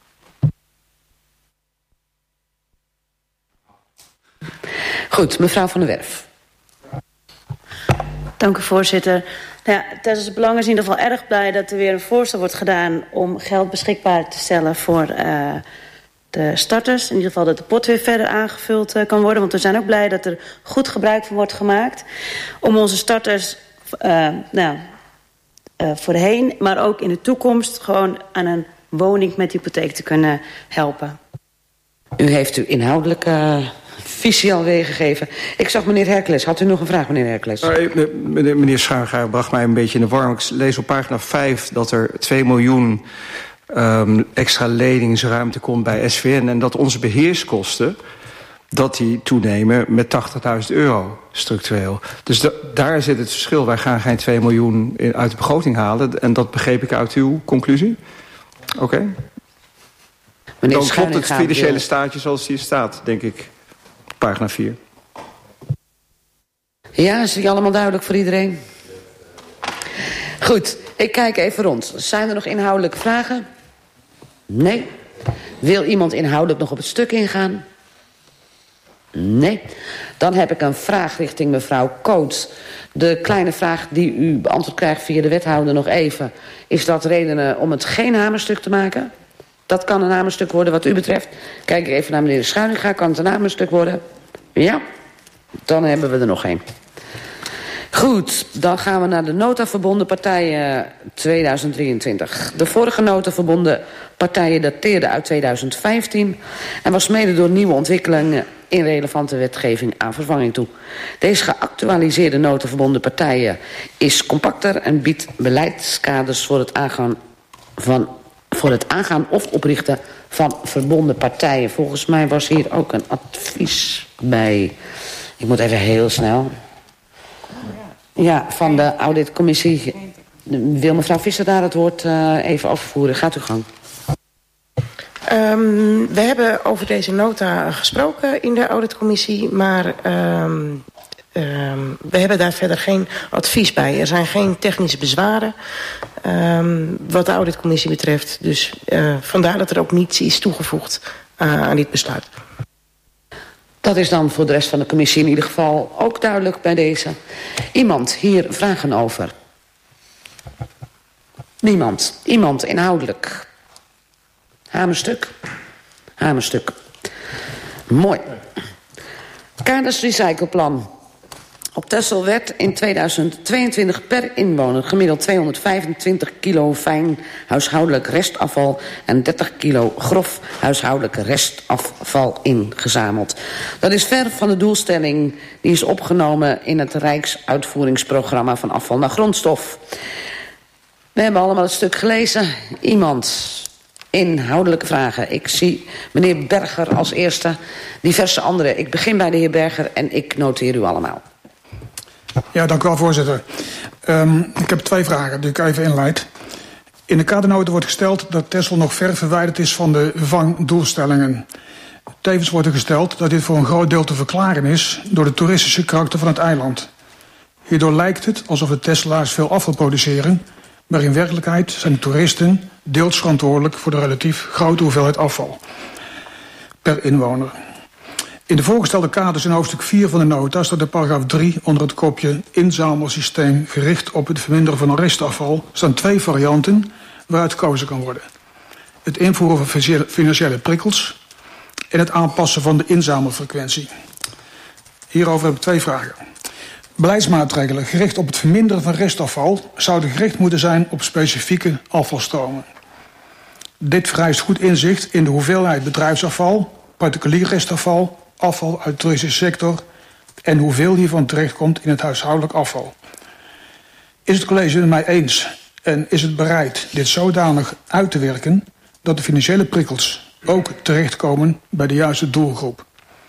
Goed, mevrouw Van der Werf. Dank u, voorzitter. Nou ja, tijdens het belang is in ieder geval erg blij dat er weer een voorstel wordt gedaan om geld beschikbaar te stellen voor uh, de starters. In ieder geval dat de pot weer verder aangevuld uh, kan worden. Want we zijn ook blij dat er goed gebruik van wordt gemaakt om onze starters uh, nou, uh, voorheen, maar ook in de toekomst gewoon aan een woning met hypotheek te kunnen helpen. U heeft uw inhoudelijke uh, visie al weergegeven. Ik zag meneer Hercules. Had u nog een vraag, meneer Hercules? Uh, meneer meneer Schuiringa bracht mij een beetje in de war. Ik lees op pagina vijf dat er twee miljoen um, extra leningsruimte komt bij S V N. En dat onze beheerskosten, dat die toenemen met tachtigduizend euro structureel. Dus da daar zit het verschil. Wij gaan geen twee miljoen in, uit de begroting halen. En dat begreep ik uit uw conclusie. Oké. Okay. Dan klopt het financiële wil... staatje zoals die staat, denk ik. Pagina vier. Ja, is die allemaal duidelijk voor iedereen? Goed, ik kijk even rond. Zijn er nog inhoudelijke vragen? Nee. Wil iemand inhoudelijk nog op het stuk ingaan? Nee. Dan heb ik een vraag richting mevrouw Coates. De kleine vraag die u beantwoord krijgt via de wethouder nog even. Is dat redenen om het geen hamerstuk te maken? Dat kan een hamerstuk worden wat u betreft. Kijk even naar meneer Schuiringa. Kan het een hamerstuk worden? Ja. Dan hebben we er nog één. Goed, dan gaan we naar de notaverbonden partijen tweeduizend drieëntwintig. De vorige notaverbonden partijen dateerden uit tweeduizend vijftien... en was mede door nieuwe ontwikkelingen in relevante wetgeving aan vervanging toe. Deze geactualiseerde notaverbonden partijen is compacter en biedt beleidskaders voor het aangaan van voor het aangaan of oprichten van verbonden partijen. Volgens mij was hier ook een advies bij. Ik moet even heel snel. Ja, van de auditcommissie. Wil mevrouw Visser daar het woord uh, even overvoeren? Gaat u gang. Um, we hebben over deze nota gesproken in de auditcommissie, maar um, um, we hebben daar verder geen advies bij. Er zijn geen technische bezwaren um, wat de auditcommissie betreft. Dus uh, vandaar dat er ook niets is toegevoegd uh, aan dit besluit. Dat is dan voor de rest van de commissie in ieder geval ook duidelijk bij deze. Iemand hier vragen over? Niemand. Iemand inhoudelijk? Hamerstuk? Hamerstuk. Mooi. Kaders recycleplan. Op Texel werd in tweeduizend tweeëntwintig per inwoner gemiddeld tweehonderdvijfentwintig kilo fijn huishoudelijk restafval en dertig kilo grof huishoudelijk restafval ingezameld. Dat is ver van de doelstelling die is opgenomen in het Rijksuitvoeringsprogramma van afval naar grondstof. We hebben allemaal het stuk gelezen. Iemand... Inhoudelijke vragen. Ik zie meneer Berger als eerste, diverse anderen. Ik begin bij de heer Berger en ik noteer u allemaal. Ja, dank u wel, voorzitter. Um, ik heb twee vragen die ik even inleid. In de kadernota wordt gesteld dat Texel nog ver verwijderd is van de vangdoelstellingen. Tevens wordt er gesteld dat dit voor een groot deel te verklaren is door de toeristische karakter van het eiland. Hierdoor lijkt het alsof de Tesselaars veel afval produceren, maar in werkelijkheid zijn de toeristen deels verantwoordelijk voor de relatief grote hoeveelheid afval per inwoner. In de voorgestelde kaders in hoofdstuk vier van de nota staat de paragraaf drie onder het kopje inzamelsysteem gericht op het verminderen van restafval staan twee varianten waaruit gekozen kan worden. Het invoeren van financiële prikkels en het aanpassen van de inzamelfrequentie. Hierover heb ik twee vragen. Beleidsmaatregelen gericht op het verminderen van restafval zouden gericht moeten zijn op specifieke afvalstromen. Dit vereist goed inzicht in de hoeveelheid bedrijfsafval, particulier restafval, afval uit de toeristische sector en hoeveel hiervan terechtkomt in het huishoudelijk afval. Is het college het mij eens en is het bereid dit zodanig uit te werken dat de financiële prikkels ook terechtkomen bij de juiste doelgroep?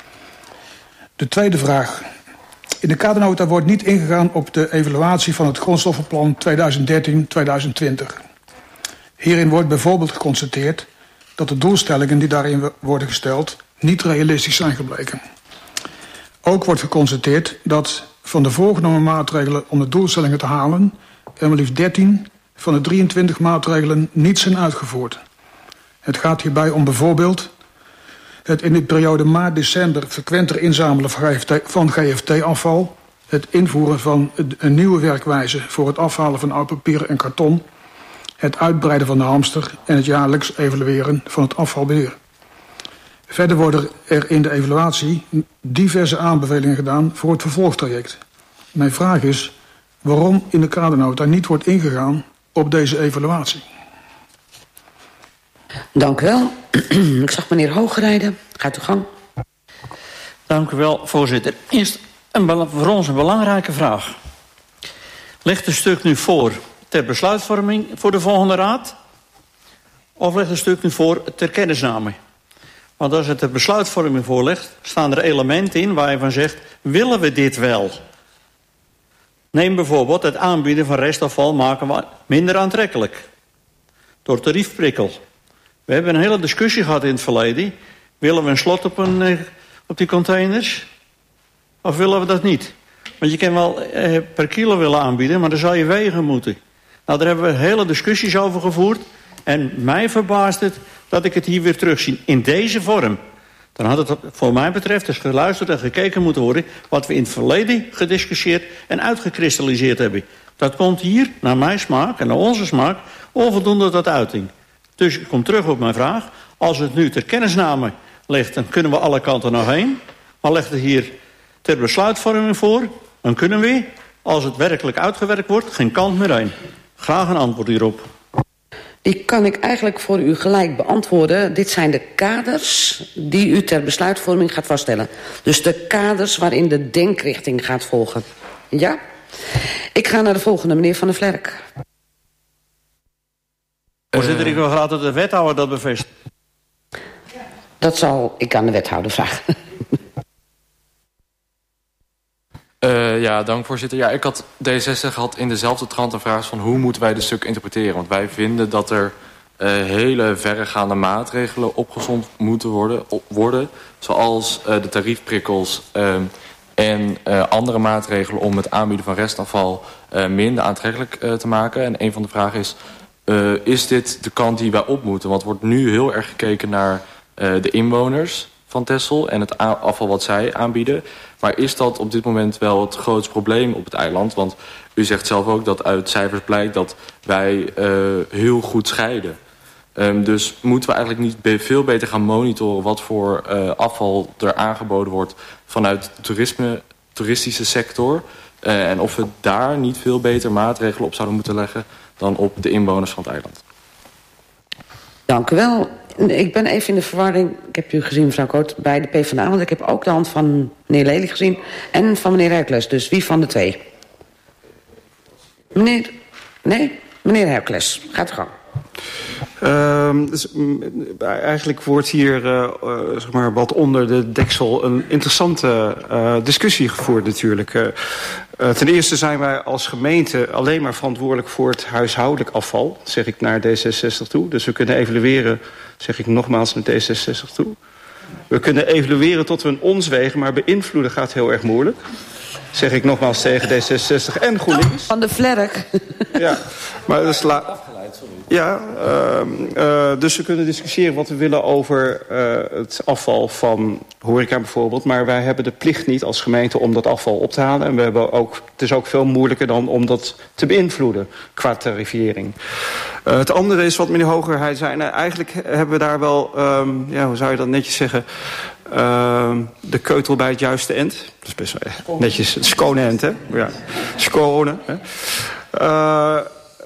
De tweede vraag. In de kadernota wordt niet ingegaan op de evaluatie van het grondstoffenplan tweeduizend dertien tot tweeduizend twintig. Hierin wordt bijvoorbeeld geconstateerd dat de doelstellingen die daarin worden gesteld niet realistisch zijn gebleken. Ook wordt geconstateerd dat van de voorgenomen maatregelen om de doelstellingen te halen er maar liefst dertien van de drieëntwintig maatregelen niet zijn uitgevoerd. Het gaat hierbij om bijvoorbeeld het in de periode maart-december frequenter inzamelen van G F T-afval, het invoeren van een nieuwe werkwijze voor het afhalen van oud papier en karton, het uitbreiden van de hamster en het jaarlijks evalueren van het afvalbeheer. Verder worden er in de evaluatie diverse aanbevelingen gedaan voor het vervolgtraject. Mijn vraag is waarom in de kadernota niet wordt ingegaan op deze evaluatie. Dank u wel. Ik zag meneer Hoogrijden. Gaat uw gang. Dank u wel, voorzitter. Eerst een, voor ons een belangrijke vraag. Ligt het stuk nu voor ter besluitvorming voor de volgende raad? Of ligt het stuk nu voor ter kennisname? Want als het ter besluitvorming voor ligt, staan er elementen in waar je van zegt, willen we dit wel? Neem bijvoorbeeld het aanbieden van restafval maken we minder aantrekkelijk. Door tariefprikkel. We hebben een hele discussie gehad in het verleden. Willen we een slot op, een, op die containers? Of willen we dat niet? Want je kan wel eh, per kilo willen aanbieden, maar dan zou je wegen moeten. Nou, daar hebben we hele discussies over gevoerd. En mij verbaast het dat ik het hier weer terugzie in deze vorm. Dan had het voor mij betreft dus geluisterd en gekeken moeten worden wat we in het verleden gediscussieerd en uitgekristalliseerd hebben. Dat komt hier, naar mijn smaak en naar onze smaak, onvoldoende tot uiting. Dus ik kom terug op mijn vraag. Als het nu ter kennisname ligt, dan kunnen we alle kanten nog heen. Maar ligt het hier ter besluitvorming voor, dan kunnen we, als het werkelijk uitgewerkt wordt, geen kant meer heen. Graag een antwoord hierop. Die kan ik eigenlijk voor u gelijk beantwoorden. Dit zijn de kaders die u ter besluitvorming gaat vaststellen. Dus de kaders waarin de denkrichting gaat volgen. Ja? Ik ga naar de volgende, meneer Van der Vlerk. Voorzitter, ik wil graag dat de wethouder dat bevestigt. Dat zal ik aan de wethouder vragen. Uh, ja, dank voorzitter. Ja, ik had D zestig had in dezelfde trant een vraag van hoe moeten wij dit stuk interpreteren? Want wij vinden dat er uh, hele verregaande maatregelen opgezond moeten worden, op, worden zoals uh, de tariefprikkels uh, en uh, andere maatregelen om het aanbieden van restafval uh, minder aantrekkelijk uh, te maken. En een van de vragen is, uh, is dit de kant die wij op moeten? Want er wordt nu heel erg gekeken naar uh, de inwoners van Texel en het afval wat zij aanbieden. Maar is dat op dit moment wel het grootste probleem op het eiland? Want u zegt zelf ook dat uit cijfers blijkt dat wij uh, heel goed scheiden. Um, dus moeten we eigenlijk niet be- veel beter gaan monitoren wat voor uh, afval er aangeboden wordt vanuit de toerisme, toeristische sector. Uh, en of we daar niet veel beter maatregelen op zouden moeten leggen dan op de inwoners van het eiland. Dank u wel. Ik ben even in de verwarring. Ik heb u gezien, mevrouw Koot, bij de PvdA. Want ik heb ook de hand van meneer Lely gezien. En van meneer Hercules. Dus wie van de twee? Meneer... Nee? Meneer Hercules, gaat u gang. Uh, dus, eigenlijk wordt hier uh, uh, zeg maar wat onder de deksel een interessante uh, discussie gevoerd natuurlijk. Uh, uh, ten eerste zijn wij als gemeente alleen maar verantwoordelijk voor het huishoudelijk afval, zeg ik naar D zesenzestig toe. Dus we kunnen evalueren, zeg ik nogmaals naar D zesenzestig toe. We kunnen evalueren tot we een ons wegen, maar beïnvloeden gaat heel erg moeilijk. Zeg ik nogmaals tegen D zesenzestig en GroenLinks. Van de vlerk. Ja, maar dat is la ja, uh, uh, dus we kunnen discussiëren wat we willen over uh, het afval van horeca bijvoorbeeld. Maar wij hebben de plicht niet als gemeente om dat afval op te halen. En we hebben ook, het is ook veel moeilijker dan om dat te beïnvloeden qua tarifering. Uh, het andere is wat meneer Hogerheid zei. Nou, eigenlijk hebben we daar wel, um, ja, hoe zou je dat netjes zeggen, uh, de keutel bij het juiste end. Dat is best wel netjes, het skone end, hè? Ja, skone. Hè? Uh,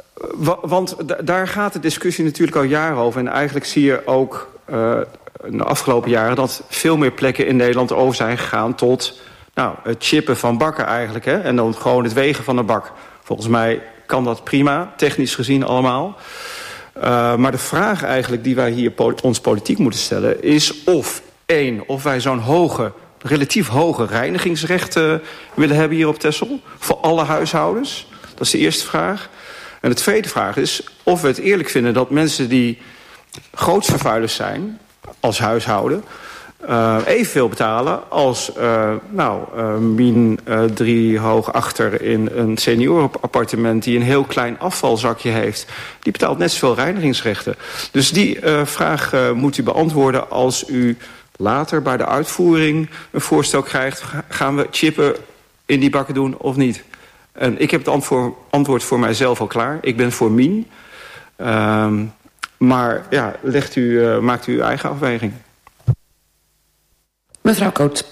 Want daar gaat de discussie natuurlijk al jaren over. En eigenlijk zie je ook uh, in de afgelopen jaren dat veel meer plekken in Nederland over zijn gegaan tot nou, het chippen van bakken eigenlijk. Hè? En dan gewoon het wegen van een bak. Volgens mij kan dat prima, technisch gezien allemaal. Uh, maar de vraag eigenlijk die wij hier po- ons politiek moeten stellen is of één, of wij zo'n hoge, relatief hoge reinigingsrechten willen hebben hier op Texel voor alle huishoudens. Dat is de eerste vraag. En de tweede vraag is of we het eerlijk vinden dat mensen die grootvervuilers zijn als huishouden uh, evenveel betalen als uh, nou, uh, min uh, drie hoog achter in een seniorenappartement die een heel klein afvalzakje heeft. Die betaalt net zoveel reinigingsrechten. Dus die uh, vraag uh, moet u beantwoorden als u later bij de uitvoering een voorstel krijgt. Gaan we chippen in die bakken doen of niet? En ik heb het antwoord, antwoord voor mijzelf al klaar. Ik ben voor Mien. Um, maar ja, legt u, uh, maakt u uw eigen afweging. Mevrouw Koot.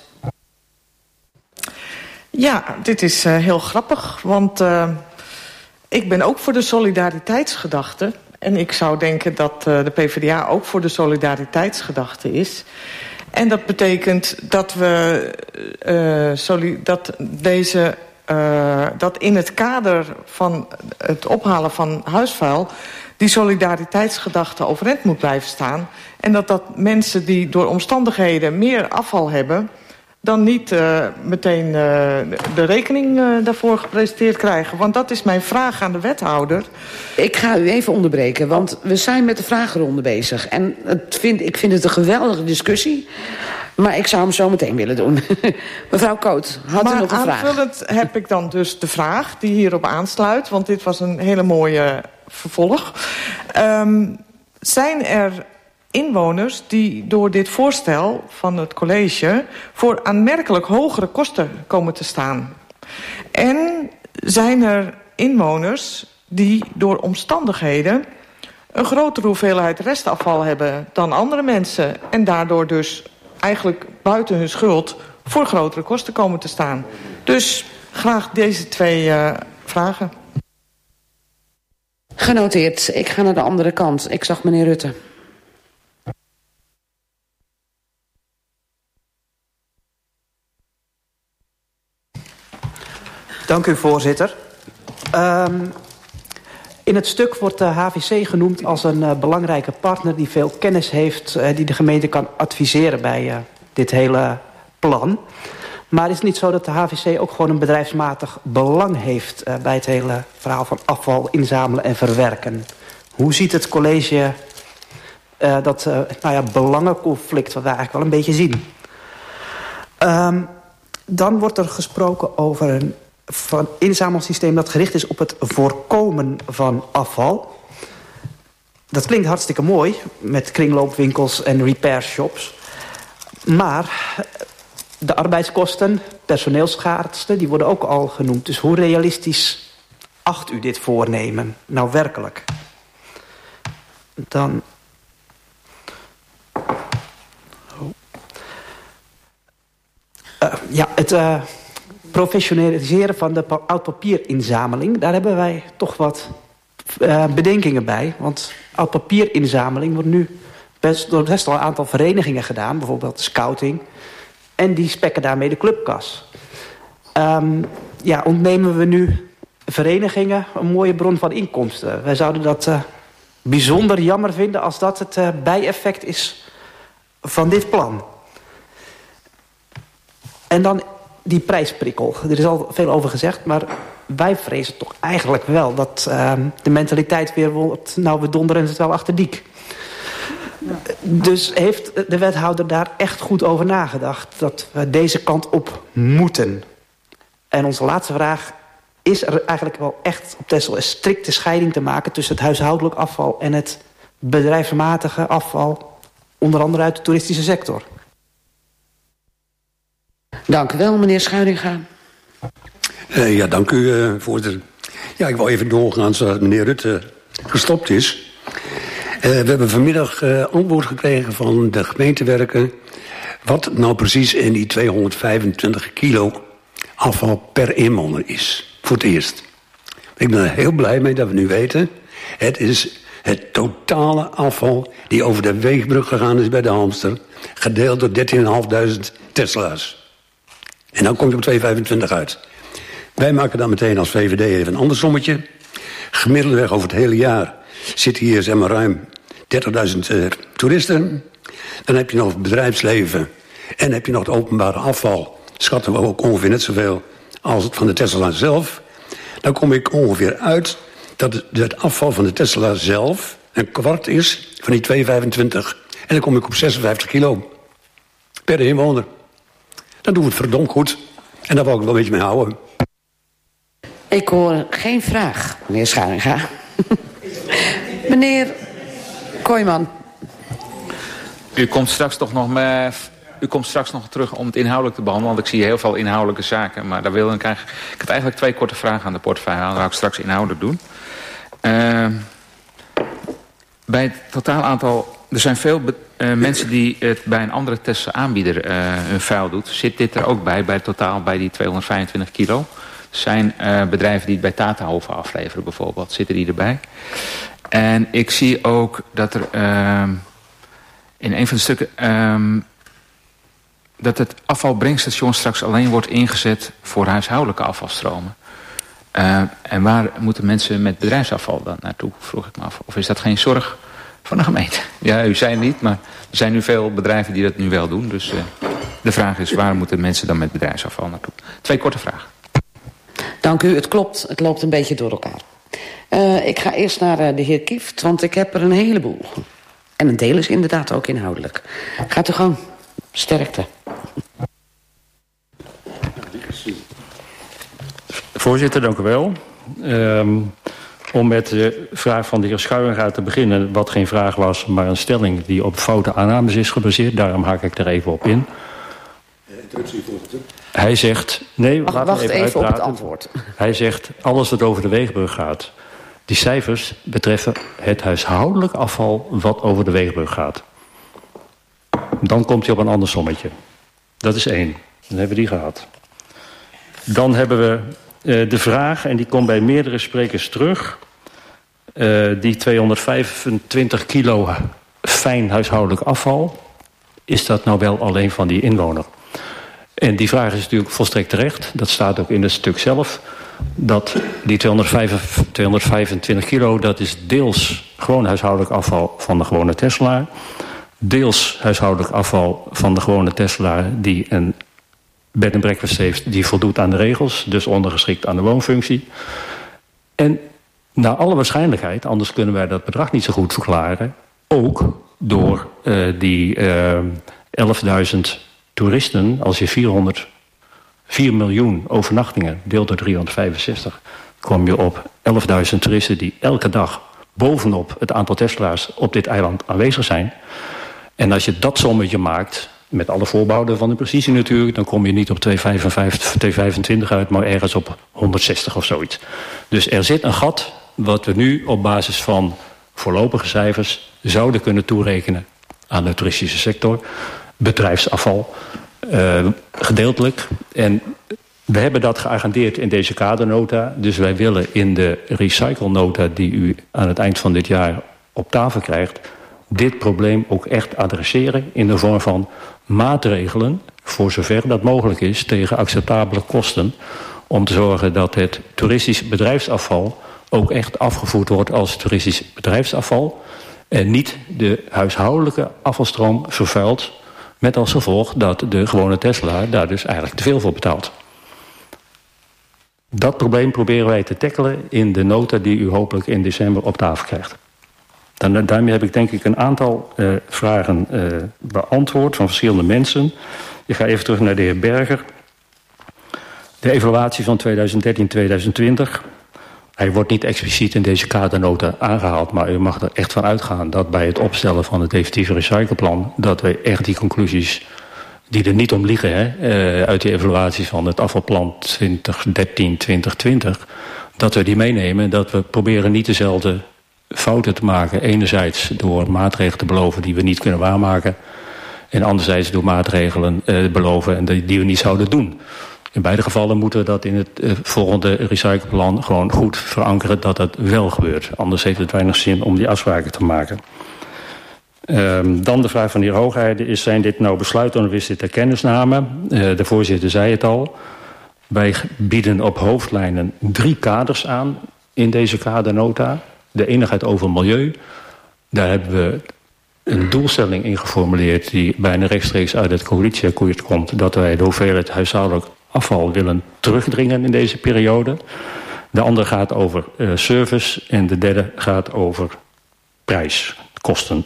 Ja, dit is uh, heel grappig. Want uh, ik ben ook voor de solidariteitsgedachte. En ik zou denken dat uh, de PvdA ook voor de solidariteitsgedachte is. En dat betekent dat we uh, soli- dat deze... Uh, dat in het kader van het ophalen van huisvuil die solidariteitsgedachte overeind moet blijven staan. En dat dat mensen die door omstandigheden meer afval hebben dan niet uh, meteen uh, de rekening uh, daarvoor gepresenteerd krijgen. Want dat is mijn vraag aan de wethouder. Ik ga u even onderbreken, want we zijn met de vragenronde bezig. En het vind, ik vind het een geweldige discussie. Maar ik zou hem zo meteen willen doen. Mevrouw Koot, had maar u nog een vraag? Aanvullend heb ik dan dus de vraag die hierop aansluit. Want dit was een hele mooie vervolg. Um, zijn er inwoners die door dit voorstel van het college voor aanmerkelijk hogere kosten komen te staan? En zijn er inwoners die door omstandigheden een grotere hoeveelheid restafval hebben dan andere mensen en daardoor dus eigenlijk buiten hun schuld voor grotere kosten komen te staan? Dus graag deze twee uh, vragen. Genoteerd. Ik ga naar de andere kant. Ik zag meneer Rutte. Dank u, voorzitter. Um, in het stuk wordt de H V C genoemd als een uh, belangrijke partner die veel kennis heeft, uh, die de gemeente kan adviseren bij uh, dit hele plan. Maar is het niet zo dat de H V C ook gewoon een bedrijfsmatig belang heeft uh, bij het hele verhaal van afval inzamelen en verwerken? Hoe ziet het college uh, dat uh, nou ja, belangenconflict wat we eigenlijk wel een beetje zien? Um, dan wordt er gesproken over een van inzamelsysteem dat gericht is op het voorkomen van afval. Dat klinkt hartstikke mooi met kringloopwinkels en repair shops. Maar de arbeidskosten, personeelsschaarste, die worden ook al genoemd. Dus hoe realistisch acht u dit voornemen nou werkelijk? Dan... Oh. Uh, ja, het... Uh, professionaliseren van de oud-papierinzameling. Daar hebben wij toch wat uh, bedenkingen bij. Want oud-papierinzameling wordt nu best, door best wel een aantal verenigingen gedaan. Bijvoorbeeld de scouting. En die spekken daarmee de clubkas. Um, ja, ontnemen we nu verenigingen een mooie bron van inkomsten. Wij zouden dat uh, bijzonder jammer vinden als dat het uh, bijeffect is van dit plan. En dan die prijsprikkel. Er is al veel over gezegd, maar wij vrezen toch eigenlijk wel dat uh, de mentaliteit weer wordt, nou we donderen het wel achter diek. Ja. Dus heeft de wethouder daar echt goed over nagedacht dat we deze kant op moeten? En onze laatste vraag: is er eigenlijk wel echt op Texel een strikte scheiding te maken tussen het huishoudelijk afval en het bedrijfsmatige afval, onder andere uit de toeristische sector? Dank u wel, meneer Schuiringa. Uh, ja, dank u, uh, voorzitter. Ja, ik wil even doorgaan zodat meneer Rutte gestopt is. Uh, we hebben vanmiddag uh, antwoord gekregen van de gemeentewerken wat nou precies in die tweehonderdvijfentwintig kilo afval per inwoner is. Voor het eerst. Ik ben er heel blij mee dat we nu weten. Het is het totale afval die over de weegbrug gegaan is bij de Hamster, gedeeld door dertienduizend vijfhonderd Tesla's. En dan kom je op tweehonderdvijfentwintig uit. Wij maken dan meteen als V V D even een ander sommetje. Gemiddeldweg over het hele jaar zitten hier zeg maar ruim dertigduizend uh, toeristen. Dan heb je nog het bedrijfsleven en heb je nog het openbare afval. Schatten we ook ongeveer net zoveel als het van de Tesla zelf. Dan kom ik ongeveer uit dat het, het afval van de Tesla zelf een kwart is van die tweehonderdvijfentwintig. En dan kom ik op zesenvijftig kilo per inwoner. Dan doen we het verdomd goed. En daar wil ik wel een beetje mee houden. Ik hoor geen vraag, meneer Schuiringa. Meneer Kooijman. U komt straks toch nog met, u komt straks nog terug om het inhoudelijk te behandelen. Want ik zie heel veel inhoudelijke zaken. Maar daar wil ik eigenlijk... Ik heb eigenlijk twee korte vragen aan de portefeuille. Dat ga ik straks inhoudelijk doen. Uh, bij het totaal aantal... Er zijn veel be, uh, mensen die het bij een andere Tesla aanbieder uh, hun vuil doet. Zit dit er ook bij, bij het totaal bij die tweehonderdvijfentwintig kilo? Er zijn uh, bedrijven die het bij Tatahoven afleveren bijvoorbeeld. Zitten die erbij? En ik zie ook dat er uh, in een van de stukken... Uh, dat het afvalbrengstation straks alleen wordt ingezet voor huishoudelijke afvalstromen. Uh, en waar moeten mensen met bedrijfsafval dan naartoe, vroeg ik me af. Of is dat geen zorg van de gemeente? Ja, u zei het niet, maar er zijn nu veel bedrijven die dat nu wel doen. Dus uh, de vraag is, waar moeten mensen dan met bedrijfsafval naartoe? Twee korte vragen. Dank u, het klopt. Het loopt een beetje door elkaar. Uh, ik ga eerst naar uh, de heer Kieft, want ik heb er een heleboel. En een deel is inderdaad ook inhoudelijk. Gaat u gang. Sterkte. Voorzitter, dank u wel. Um, om met de vraag van de heer Schuiringa te beginnen, wat geen vraag was, maar een stelling die op foute aannames is gebaseerd. Daarom haak ik er even op in. Hij zegt... Nee, wacht, wacht even, even op het antwoord. Hij zegt, alles wat over de weegbrug gaat. Die cijfers betreffen het huishoudelijk afval wat over de weegbrug gaat. Dan komt hij op een ander sommetje. Dat is één. Dan hebben we die gehad. Dan hebben we uh, de vraag, en die komt bij meerdere sprekers terug. Uh, die tweehonderdvijfentwintig kilo fijn huishoudelijk afval. Is dat nou wel alleen van die inwoner? En die vraag is natuurlijk volstrekt terecht. Dat staat ook in het stuk zelf. Dat die tweehonderdvijfentwintig kilo, dat is deels gewoon huishoudelijk afval van de gewone Tesla. Deels huishoudelijk afval van de gewone Tesla die een bed en breakfast heeft die voldoet aan de regels, dus ondergeschikt aan de woonfunctie. En naar alle waarschijnlijkheid, anders kunnen wij dat bedrag niet zo goed verklaren, ook door uh, die uh, elfduizend toeristen, als je vierhonderd, vier miljoen overnachtingen deelt door driehonderdvijfenzestig, kom je op elfduizend toeristen die elke dag bovenop het aantal Tesla's op dit eiland aanwezig zijn. En als je dat sommetje maakt, met alle voorbehouden van de precisie natuurlijk, dan kom je niet op tweehonderdvijfentwintig uit, maar ergens op honderdzestig of zoiets. Dus er zit een gat wat we nu op basis van voorlopige cijfers zouden kunnen toerekenen aan de toeristische sector. Bedrijfsafval, uh, gedeeltelijk. En we hebben dat geagendeerd in deze kadernota. Dus wij willen in de recyclenota die u aan het eind van dit jaar op tafel krijgt, dit probleem ook echt adresseren in de vorm van maatregelen, voor zover dat mogelijk is, tegen acceptabele kosten, om te zorgen dat het toeristisch bedrijfsafval ook echt afgevoerd wordt als toeristisch bedrijfsafval en niet de huishoudelijke afvalstroom vervuilt, met als gevolg dat de gewone Tesla daar dus eigenlijk te veel voor betaalt. Dat probleem proberen wij te tackelen in de nota die u hopelijk in december op tafel krijgt. Dan, daarmee heb ik denk ik een aantal uh, vragen uh, beantwoord van verschillende mensen. Ik ga even terug naar de heer Berger. De evaluatie van tweeduizend dertien tweeduizend twintig. Hij wordt niet expliciet in deze kadernota aangehaald, maar u mag er echt van uitgaan dat bij het opstellen van het definitieve recycleplan, dat wij echt die conclusies, die er niet om liegen, hè, uh, uit die evaluatie van het afvalplan twintig dertien twintig twintig, dat we die meenemen, dat we proberen niet dezelfde fouten te maken. Enerzijds door maatregelen te beloven die we niet kunnen waarmaken, en anderzijds door maatregelen uh, beloven en die, die we niet zouden doen. In beide gevallen moeten we dat in het uh, volgende recycleplan gewoon goed verankeren dat dat wel gebeurt. Anders heeft het weinig zin om die afspraken te maken. Um, dan de vraag van de heer Hoogheide is, zijn dit nou besluiten of is dit de kennisname? Uh, de voorzitter zei het al. Wij bieden op hoofdlijnen drie kaders aan in deze kadernota. De ene gaat over milieu. Daar hebben we een doelstelling in geformuleerd die bijna rechtstreeks uit het coalitieakkoord komt, dat wij de hoeveelheid huishoudelijk afval willen terugdringen in deze periode. De andere gaat over uh, service en de derde gaat over prijs, kosten.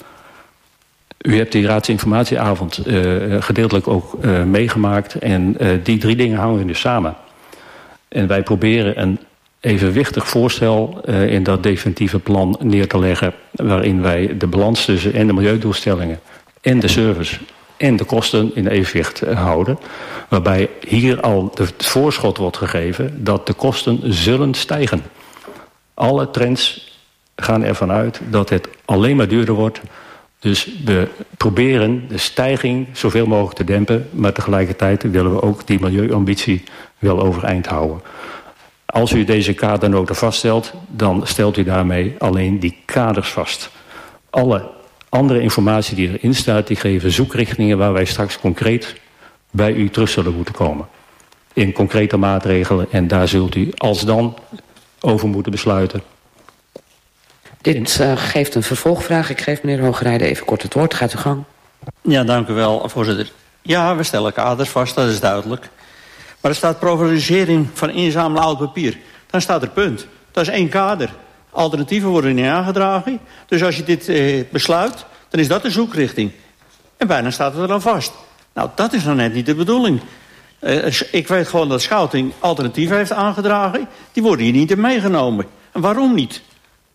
U hebt die raadsinformatieavond uh, gedeeltelijk ook uh, meegemaakt en uh, die drie dingen hangen dus samen. En wij proberen een evenwichtig voorstel uh, in dat definitieve plan neer te leggen, waarin wij de balans tussen en de milieudoelstellingen en de service en de kosten in evenwicht uh, houden. Waarbij hier al het voorschot wordt gegeven dat de kosten zullen stijgen. Alle trends gaan ervan uit dat het alleen maar duurder wordt. Dus we proberen de stijging zoveel mogelijk te dempen, maar tegelijkertijd willen we ook die milieuambitie wel overeind houden. Als u deze kadernota vaststelt, dan stelt u daarmee alleen die kaders vast. Alle andere informatie die erin staat, die geven zoekrichtingen waar wij straks concreet bij u terug zullen moeten komen. In concrete maatregelen en daar zult u alsdan over moeten besluiten. Dit uh, geeft een vervolgvraag. Ik geef meneer Hoogheide even kort het woord. Gaat u gang. Ja, dank u wel, voorzitter. Ja, we stellen kaders vast, dat is duidelijk. Maar er staat provocering van inzamelen oud papier. Dan staat er punt. Dat is één kader. Alternatieven worden niet aangedragen. Dus als je dit eh, besluit, dan is dat de zoekrichting. En bijna staat het er dan vast. Nou, dat is nou net niet de bedoeling. Uh, ik weet gewoon dat Schouting alternatieven heeft aangedragen. Die worden hier niet in meegenomen. En waarom niet?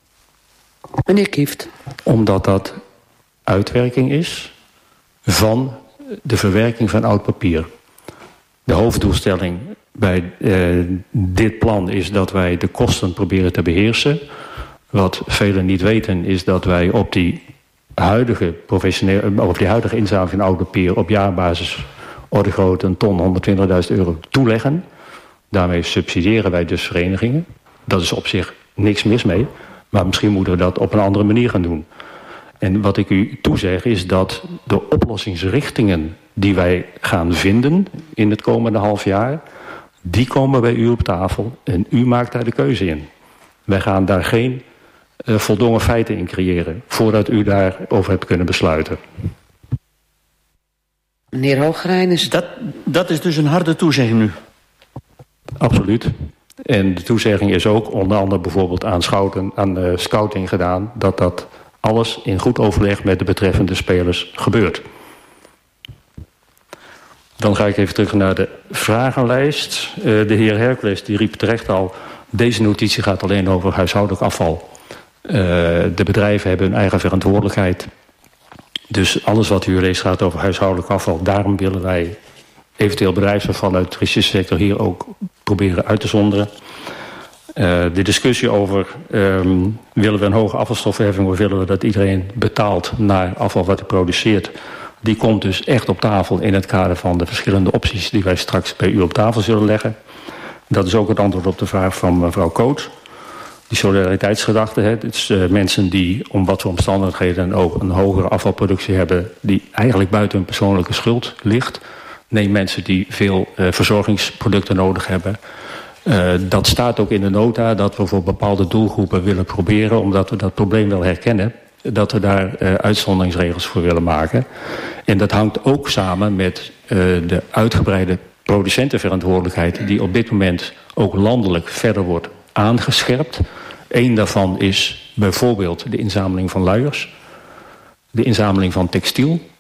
Meneer Kieft. Omdat dat uitwerking is van de verwerking van oud papier. De hoofddoelstelling bij uh, dit plan is dat wij de kosten proberen te beheersen. Wat velen niet weten is dat wij op die huidige, professionele, op die huidige inzameling van oud papier op jaarbasis orde grootte een ton honderdtwintigduizend euro toeleggen. Daarmee subsidiëren wij dus verenigingen. Dat is op zich niks mis mee. Maar misschien moeten we dat op een andere manier gaan doen. En wat ik u toezeg is dat de oplossingsrichtingen die wij gaan vinden in het komende half jaar, die komen bij u op tafel en u maakt daar de keuze in. Wij gaan daar geen uh, voldongen feiten in creëren voordat u daarover hebt kunnen besluiten. Meneer Hoogheide. Dat, dat is dus een harde toezegging nu. Absoluut. En de toezegging is ook onder andere bijvoorbeeld aan, schouten, aan uh, scouting gedaan, dat dat alles in goed overleg met de betreffende spelers gebeurt. Dan ga ik even terug naar de vragenlijst. Uh, de heer Hercules die riep terecht al, deze notitie gaat alleen over huishoudelijk afval. Uh, de bedrijven hebben hun eigen verantwoordelijkheid. Dus alles wat u leest gaat over huishoudelijk afval. Daarom willen wij eventueel bedrijfsafval uit de toeristische sector hier ook proberen uit te zonderen. Uh, de discussie over um, willen we een hoge afvalstoffenheffing of willen we dat iedereen betaalt naar afval wat hij produceert, die komt dus echt op tafel in het kader van de verschillende opties die wij straks bij u op tafel zullen leggen. Dat is ook het antwoord op de vraag van mevrouw Koot. Die solidariteitsgedachte, hè, het is uh, mensen die om wat voor omstandigheden ook een hogere afvalproductie hebben die eigenlijk buiten hun persoonlijke schuld ligt. Neem mensen die veel uh, verzorgingsproducten nodig hebben. Uh, dat staat ook in de nota dat we voor bepaalde doelgroepen willen proberen, omdat we dat probleem wel herkennen, dat we daar uh, uitzonderingsregels voor willen maken. En dat hangt ook samen met uh, de uitgebreide producentenverantwoordelijkheid die op dit moment ook landelijk verder wordt aangescherpt. Eén daarvan is bijvoorbeeld de inzameling van luiers, de inzameling van textiel.